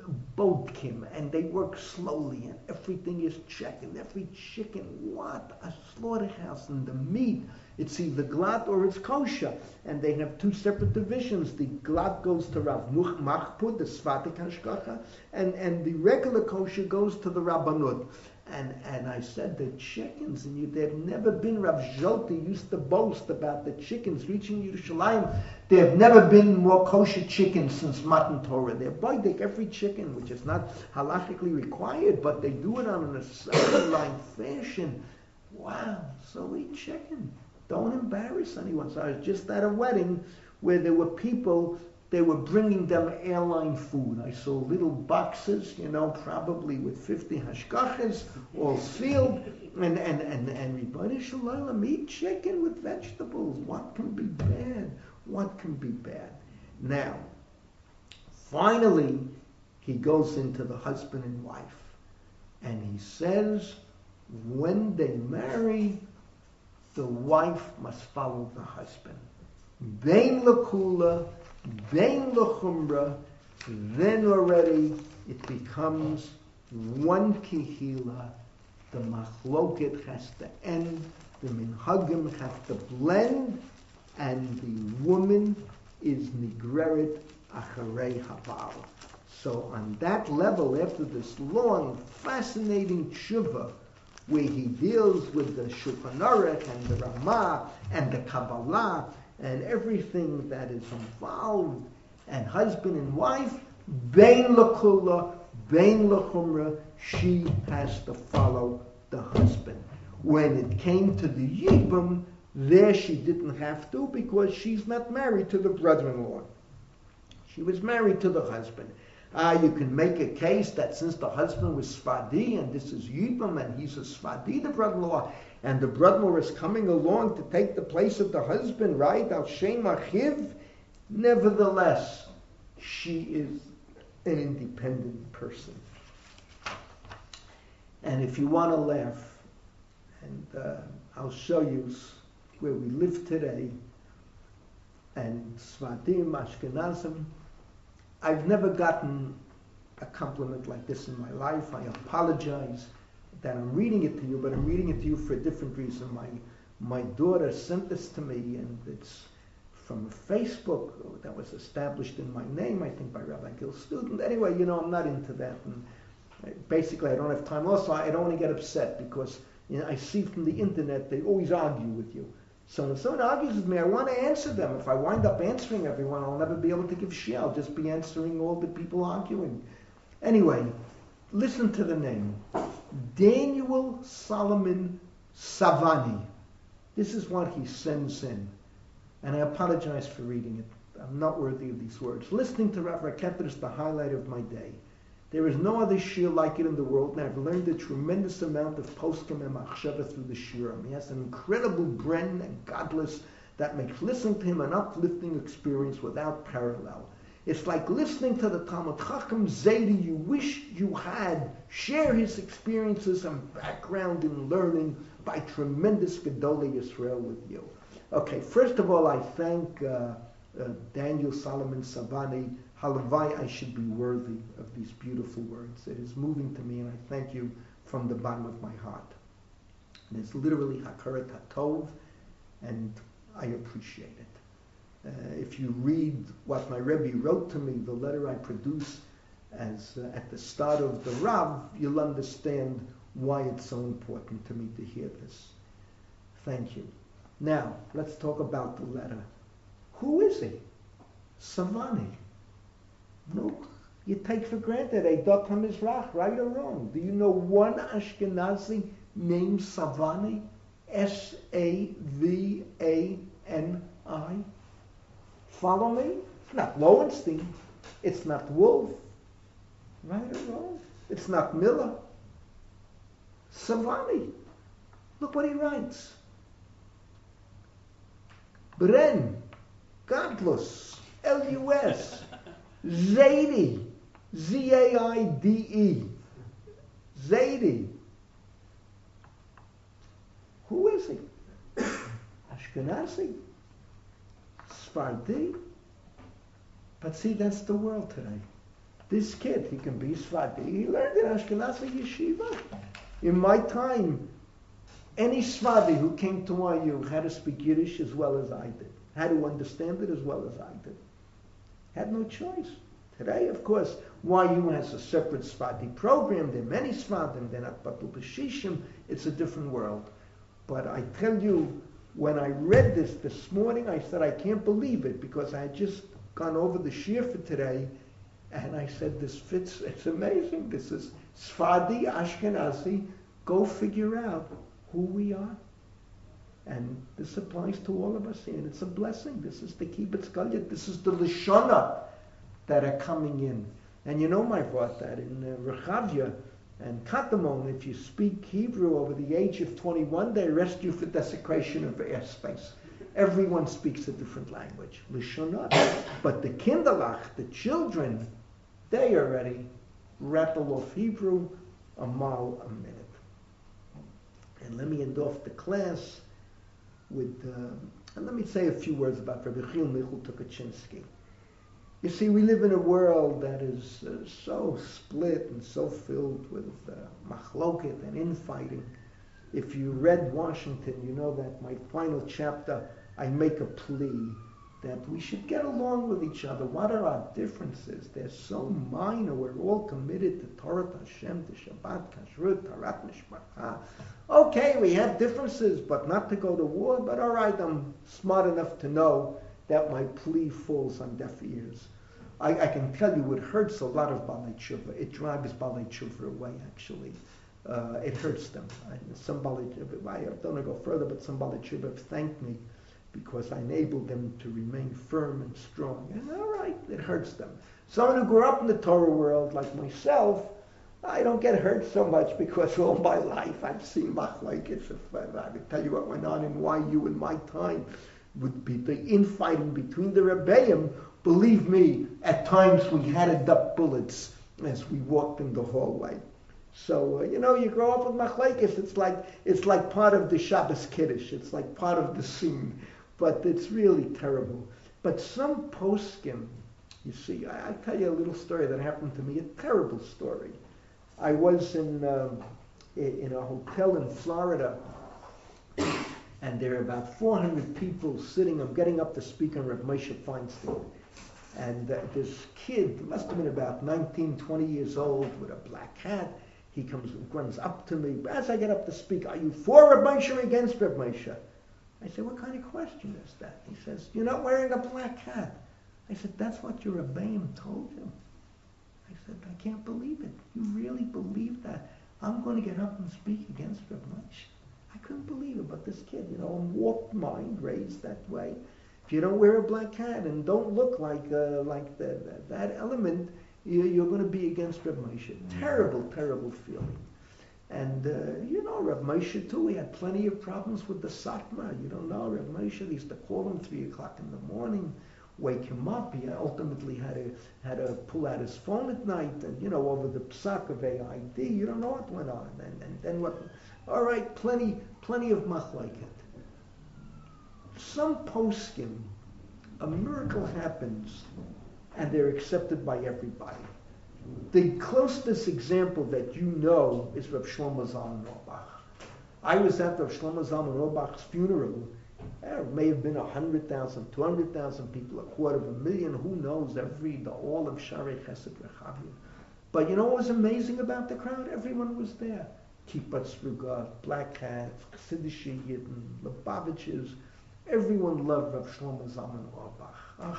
bodkim, and they work slowly, and everything is checked, and every chicken, what a slaughterhouse. And the meat, it's either glat or it's kosher. And they have two separate divisions. The glat goes to Rav Machpud, the Sfatik Hashkacha, and, and the regular kosher goes to the Rabbanut. And and I said the chickens, and you, they've never been, Rav Zolti used to boast about the chickens reaching Yerushalayim. There have never been more kosher chickens since Matan Torah. They're boidik every chicken, which is not halachically required, but they do it on an assembly-line fashion. Wow, so eat chicken. Don't embarrass anyone. So I was just at a wedding where there were people, they were bringing them airline food. I saw little boxes, you know, probably with fifty hashkachas, all sealed, and and and and Ribono Shel Olam, eat chicken with vegetables. What can be bad? What can be bad? Now, finally, he goes into the husband and wife, and he says, when they marry, the wife must follow the husband. Bein l'kula, bein l'chumra, then already it becomes one kihila. The machloket has to end, the minhagim have to blend, and the woman is nigreret acharei habal. So on that level, after this long, fascinating tshuva, where he deals with the Shulchan Aruch and the Ramah and the Kabbalah and everything that is involved, and husband and wife, bein l'kula, bein l'chumra, she has to follow the husband. When it came to the Yibam, there she didn't have to, because she's not married to the brother-in-law. She was married to the husband. Ah, uh, you can make a case that since the husband was Sfadi, and this is Yibam, and he's a Sfadi, the brother-in-law, and the brother-in-law is coming along to take the place of the husband, right? Al Shem Achiv. Nevertheless, she is an independent person. And if you want to laugh, and uh, I'll show you where we live today, and Sfadim, Ashkenazim, I've never gotten a compliment like this in my life. I apologize that I'm reading it to you, but I'm reading it to you for a different reason. My my daughter sent this to me, and it's from Facebook that was established in my name, I think by Rabbi Gil Student. Anyway, you know, I'm not into that. And basically, I don't have time. Also, I don't want to get upset because, you know, I see from the internet, they always argue with you. So when someone argues with me, I want to answer them. If I wind up answering everyone, I'll never be able to give shia. I'll just be answering all the people arguing. Anyway, listen to the name. Daniel Solomon Savani. This is what he sends in. And I apologize for reading it. I'm not worthy of these words. Listening to Rav Raketa is the highlight of my day. There is no other shir like it in the world, and I've learned a tremendous amount of poskim and machshava through the shirim. He has an incredible bren and godless that makes listening to him an uplifting experience without parallel. It's like listening to the Talmud Chacham Zaidi you wish you had share his experiences and background in learning by tremendous Gedolei Yisrael with you. Okay, first of all, I thank uh, uh, Daniel Solomon Savani. Halavai, I should be worthy of these beautiful words. It is moving to me, and I thank you from the bottom of my heart. And it's literally Hakarat HaTov, and I appreciate it. Uh, if you read what my Rebbe wrote to me, the letter I produce as uh, at the start of the Rav, you'll understand why it's so important to me to hear this. Thank you. Now, let's talk about the letter. Who is he? Savani. No, you take for granted Eidat HaMizrach, right or wrong. Do you know one Ashkenazi named Savani? S A V A N I. Follow me? It's not Lowenstein. It's not Wolf. Right or wrong? It's not Miller. Savani. Look what he writes. Bren, Godless, L U S, Zaidi, Z A I D E, Zaidi. Who is he? Ashkenazi? Sfardi? But see, that's the world today. This kid, he can be Sfardi. He learned in Ashkenazi yeshiva. In my time, any Sfardi who came to Y U had to speak Yiddish as well as I did. Had to understand it as well as I did. Had no choice. Today, of course, Y U has a separate Sfardi program. There are many Sfardim. They're not Batul B'Shishim. It's a different world. But I tell you, when I read this this morning, I said, I can't believe it, because I had just gone over the shir for today, and I said, this fits, it's amazing. This is Sfardi, Ashkenazi. Go figure out who we are. And this applies to all of us here, and it's a blessing. This is the Kibbutz Galyat. This is the Lashona that are coming in. And you know, my vort, that in uh, Rechavia and Katamon, if you speak Hebrew over the age of twenty-one, they arrest you for desecration of airspace. Everyone speaks a different language, Lashona. But the Kinderlach, the children, they already rattle off Hebrew a mile a minute. And let me end off the class with, uh, and let me say a few words about Rabbi Chil Michal Tukachinsky. You see, we live in a world that is uh, so split and so filled with uh, machloket and infighting. If you read Washington, you know that my final chapter, I make a plea that we should get along with each other. What are our differences? They're so minor. We're all committed to Torah Hashem, to Shabbat, Kashrut, Tarat Mishpacha. Okay, we have differences, but not to go to war. But all right, I'm smart enough to know that my plea falls on deaf ears. I, I can tell you it hurts a lot of Balei Tshuva. It drives Balei Tshuva away, actually. Uh, it hurts them. I, some Balei Tshuva, I don't want to go further, but some Balei Tshuva have thanked me because I enabled them to remain firm and strong. And all right, it hurts them. Someone who grew up in the Torah world, like myself, I don't get hurt so much because all my life I've seen machlokes. If I would tell you what went on in Y U in my time, would be the infighting between the Rebbeim. Believe me, at times we had to duck bullets as we walked in the hallway. So, uh, you know, you grow up with machlokes, it's like, it's like part of the Shabbos Kiddush. It's like part of the scene. But it's really terrible. But some poskim, you see, I, I tell you a little story that happened to me, a terrible story. I was in, um, in a hotel in Florida, and there are about four hundred people sitting. I'm getting up to speak on Reb Moshe Feinstein. And uh, this kid, must have been about nineteen, twenty years old, with a black hat. He comes, runs up to me. As I get up to speak, are you for Reb Moshe or against Reb Moshe? I said, what kind of question is that? He says, you're not wearing a black hat. I said, that's what your Rebbeim told you. I said, I can't believe it. You really believe that? I'm going to get up and speak against Reb Moshe. I couldn't believe it, but this kid, you know, a warped mind, raised that way. If you don't wear a black hat and don't look like uh, like the, the, that element, you, you're going to be against Reb Moshe. Terrible, terrible feeling. And, uh, you know, Reb Moshe, too, he had plenty of problems with the Satmar. You don't know, Reb Moshe, they used to call him three o'clock in the morning, wake him up. He ultimately had to, had to pull out his phone at night and, you know, over the psak of A I D. You don't know what went on. And, and then what... All right, plenty, plenty of machleket. Some poskim, a miracle happens, and they're accepted by everybody. The closest example that you know is Rav Shlomo Zalman Auerbach. I was at Rav Shlomo Zalman Auerbach's funeral. There may have been a hundred thousand, two hundred thousand people, a quarter of a million. Who knows? Every the all of Sharei Chesed Rechavia. But you know what was amazing about the crowd? Everyone was there. Kippah Sruga, black hats, Chassidish Yidden, Lubavitchers. Everyone loved Rav Shlomo Zalman Auerbach. Ach.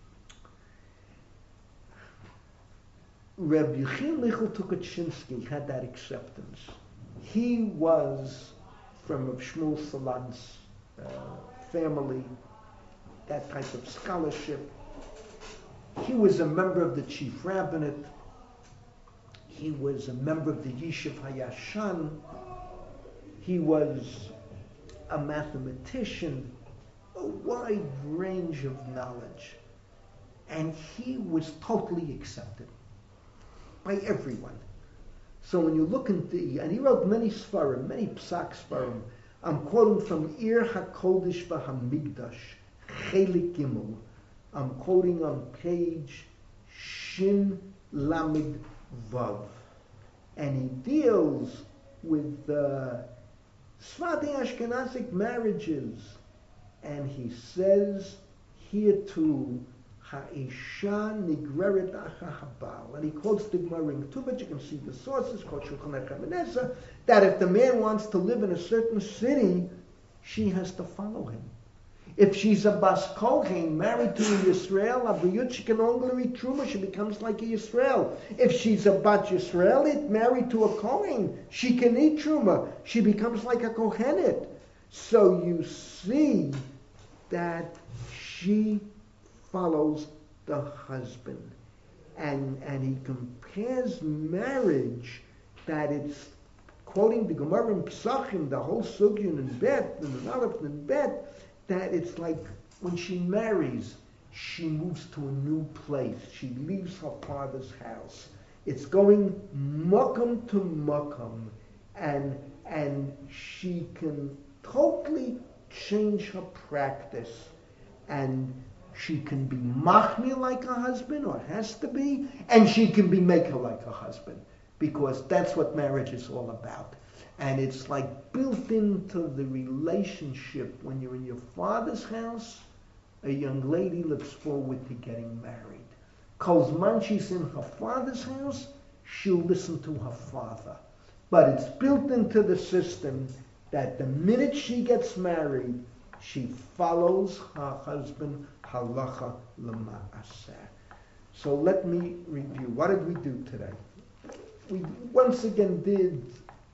Reb Yechiel Michal Tukachinsky had that acceptance. He was from Rav Shmuel Salan's uh, family, that type of scholarship. He was a member of the chief rabbinate. He was a member of the Yishuv Hayashan. He was a mathematician, a wide range of knowledge. And he was totally accepted by everyone. So when you look into the, and he wrote many svarim, many psak svarim. I'm quoting from Ir HaKodesh VaHamigdash, Chelik Gimel. I'm quoting on page Shin Lamed Vav. And he deals with uh, Sfadi Ashkenazic marriages. And he says here too, Ha'isha nigreret acha habal. And he quotes the Gemara in Ketubot. You can see the sources, quote Shulchan Aruch Ebenezer, that if the man wants to live in a certain city, she has to follow him. If she's a Bas Kohen married to a Yisrael, Abriyut, she can only read Truma, she becomes like a Yisrael. If she's a Bat Yisraelit married to a Kohen, she can eat Truma, she becomes like a Kohenet. So you see that she follows the husband. And and he compares marriage, that it's, quoting the Gemara in Pesachim, the whole Sugyan in Bet, and the Aleph in Bet, that it's like when she marries, she moves to a new place. She leaves her father's house. It's going makam to makam, and and she can totally change her practice, and she can be machmir like a husband, or has to be, and she can be maker like a husband, because that's what marriage is all about. And it's like built into the relationship. When you're in your father's house, a young lady looks forward to getting married. Kolzman she's in her father's house, she'll listen to her father. But it's built into the system that the minute she gets married, she follows her husband halacha l'ma'aseh. So let me review. What did we do today? We once again did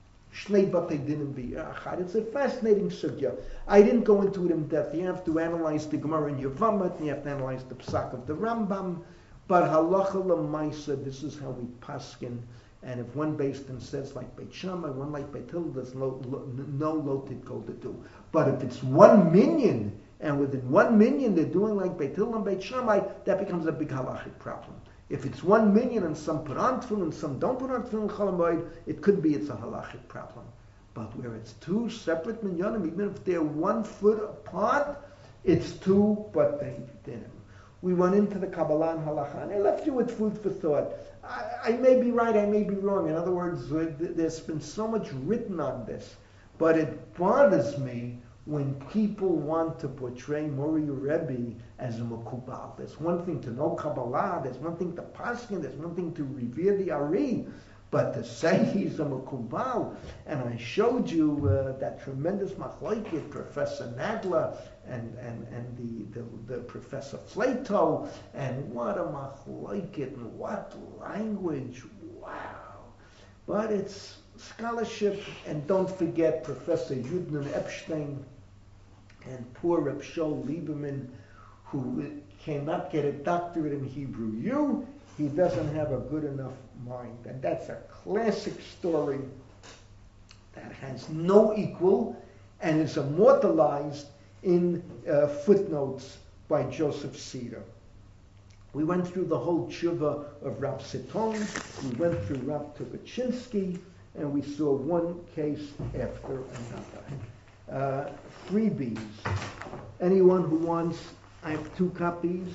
Shnei Batei Dinim B'Yachad. It's a fascinating sugya. I didn't go into it in depth. You have to analyze the Gemara in Yevamot, and you have to analyze the Psak of the Rambam. But halacha l'maisa, this is how we paskin. And if one Beis Din says like Beit Shammai, one like Beit Hillel, there's no, no loted go to do. But if it's one minyan, and within one minyan they're doing like Beit Hillel and Beit Shammai, that becomes a big halachic problem. If it's one minyan and some put on tefillin and some don't put on tefillin Chol Hamoed, it could be it's a halachic problem. But where it's two separate minyanim, even if they're one foot apart, it's two, but they didn't. We went into the Kabbalah and Halacha, and I left you with food for thought. I, I may be right, I may be wrong. In other words, there's been so much written on this, but it bothers me when people want to portray Mori Rebbe as a Mekubal. There's one thing to know Kabbalah, there's one thing to paskin, there's one thing to revere the Ari, But to say he's a Makubal, and I showed you uh, that tremendous machlokes, Professor Nagler and, and, and the, the, the Professor Flato, and what a machlokes, and what language, wow. But it's scholarship, and don't forget Professor Yudnan Epstein and poor Reb Shol Lieberman, who cannot get a doctorate in Hebrew. You, he doesn't have a good enough mind. And that's a classic story that has no equal and is immortalized in uh, footnotes by Joseph Cedar. We went through the whole tshuva of Rab Siton, we went through Rab Tubachinsky, and we saw one case after another. Uh, freebies. Anyone who wants, I have two copies.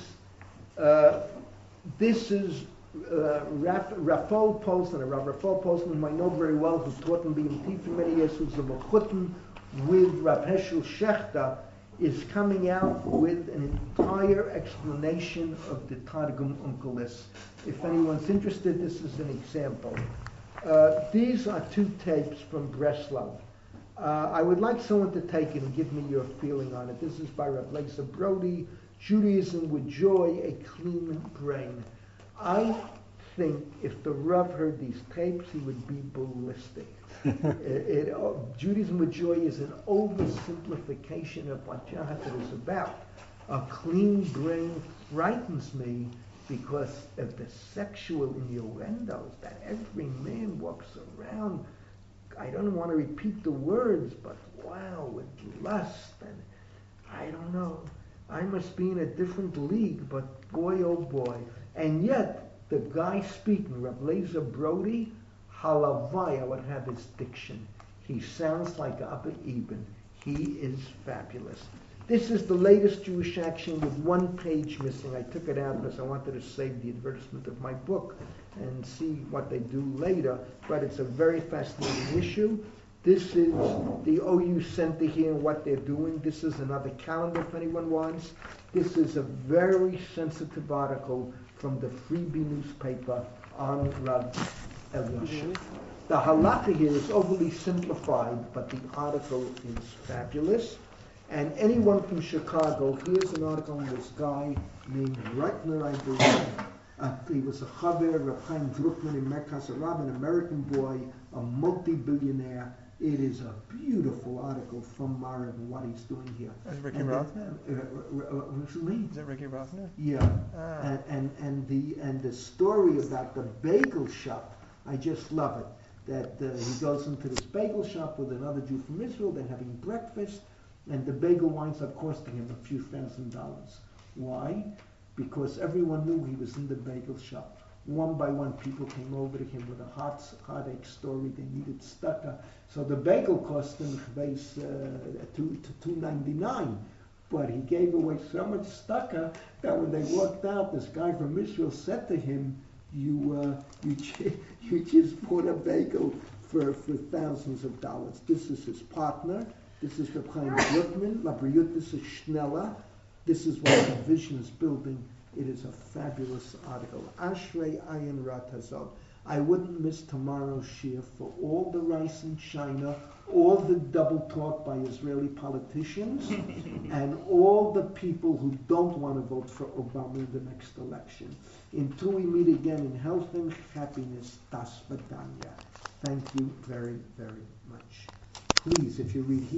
Uh, this is uh, Raphael Posner, Rav Raphael Posner, whom I know very well, who taught in B M T for many years, who's a Mechutin with Rav Heschel Shechter, is coming out with an entire explanation of the Targum Onkelos. If anyone's interested, this is an example. Uh, these are two tapes from Breslov. Uh, I would like someone to take it and give me your feeling on it. This is by Rav Lezer Brody, Judaism with Joy, a Clean Brain. I think if the Rav heard these tapes, he would be ballistic. it, it, uh, Judaism with Joy is an oversimplification of what Shahata is about. A clean brain frightens me because of the sexual innuendos that every man walks around. I don't want to repeat the words, but wow, with lust, and I don't know. I must be in a different league, but boy, oh boy. And yet, the guy speaking, Rav Lezer Brody, halavai, I would have his diction. He sounds like Abba Eben. He is fabulous. This is the latest Jewish Action with one page missing. I took it out because I wanted to save the advertisement of my book and see what they do later, but it's a very fascinating issue. This is the O U Center here and what they're doing. This is another calendar if anyone wants. This is a very sensitive article from the Freebie newspaper on Rav Elyashiv. The halakha here is overly simplified, but the article is fabulous. And anyone from Chicago, here's an article on this guy named Reitner, I believe. Uh, he was a chaver, Reb Chaim Druckman in Merkaz Arab, an American boy, a multi-billionaire. It is a beautiful article from Maariv and what he's doing here. Is Ricky and Rothner? The, uh, uh, uh, Is it Ricky Rothner? Yeah. Ah. And, and and the and the story about the bagel shop, I just love it. That uh, he goes into this bagel shop with another Jew from Israel. They're having breakfast, and the bagel winds up costing him a few thousand dollars. Why? Because everyone knew he was in the bagel shop. One by one, people came over to him with a heart, heartache story. They needed tzedakah. So the bagel cost him base uh, two to two ninety nine, but he gave away so much tzedakah that when they walked out, this guy from Israel said to him, "You uh, you you just bought a bagel for for thousands of dollars." This is his partner. This is Reb Chaim Druckman. Labriut. This is Schneller. This is what the Vision is building. It is a fabulous article. Ashrei Ayin Rat Hazal. I wouldn't miss tomorrow's shir for all the rice in China, all the double talk by Israeli politicians, and all the people who don't want to vote for Obama in the next election. Until we meet again in health and happiness, Das Vadanya. Thank you very, very much. Please, if you read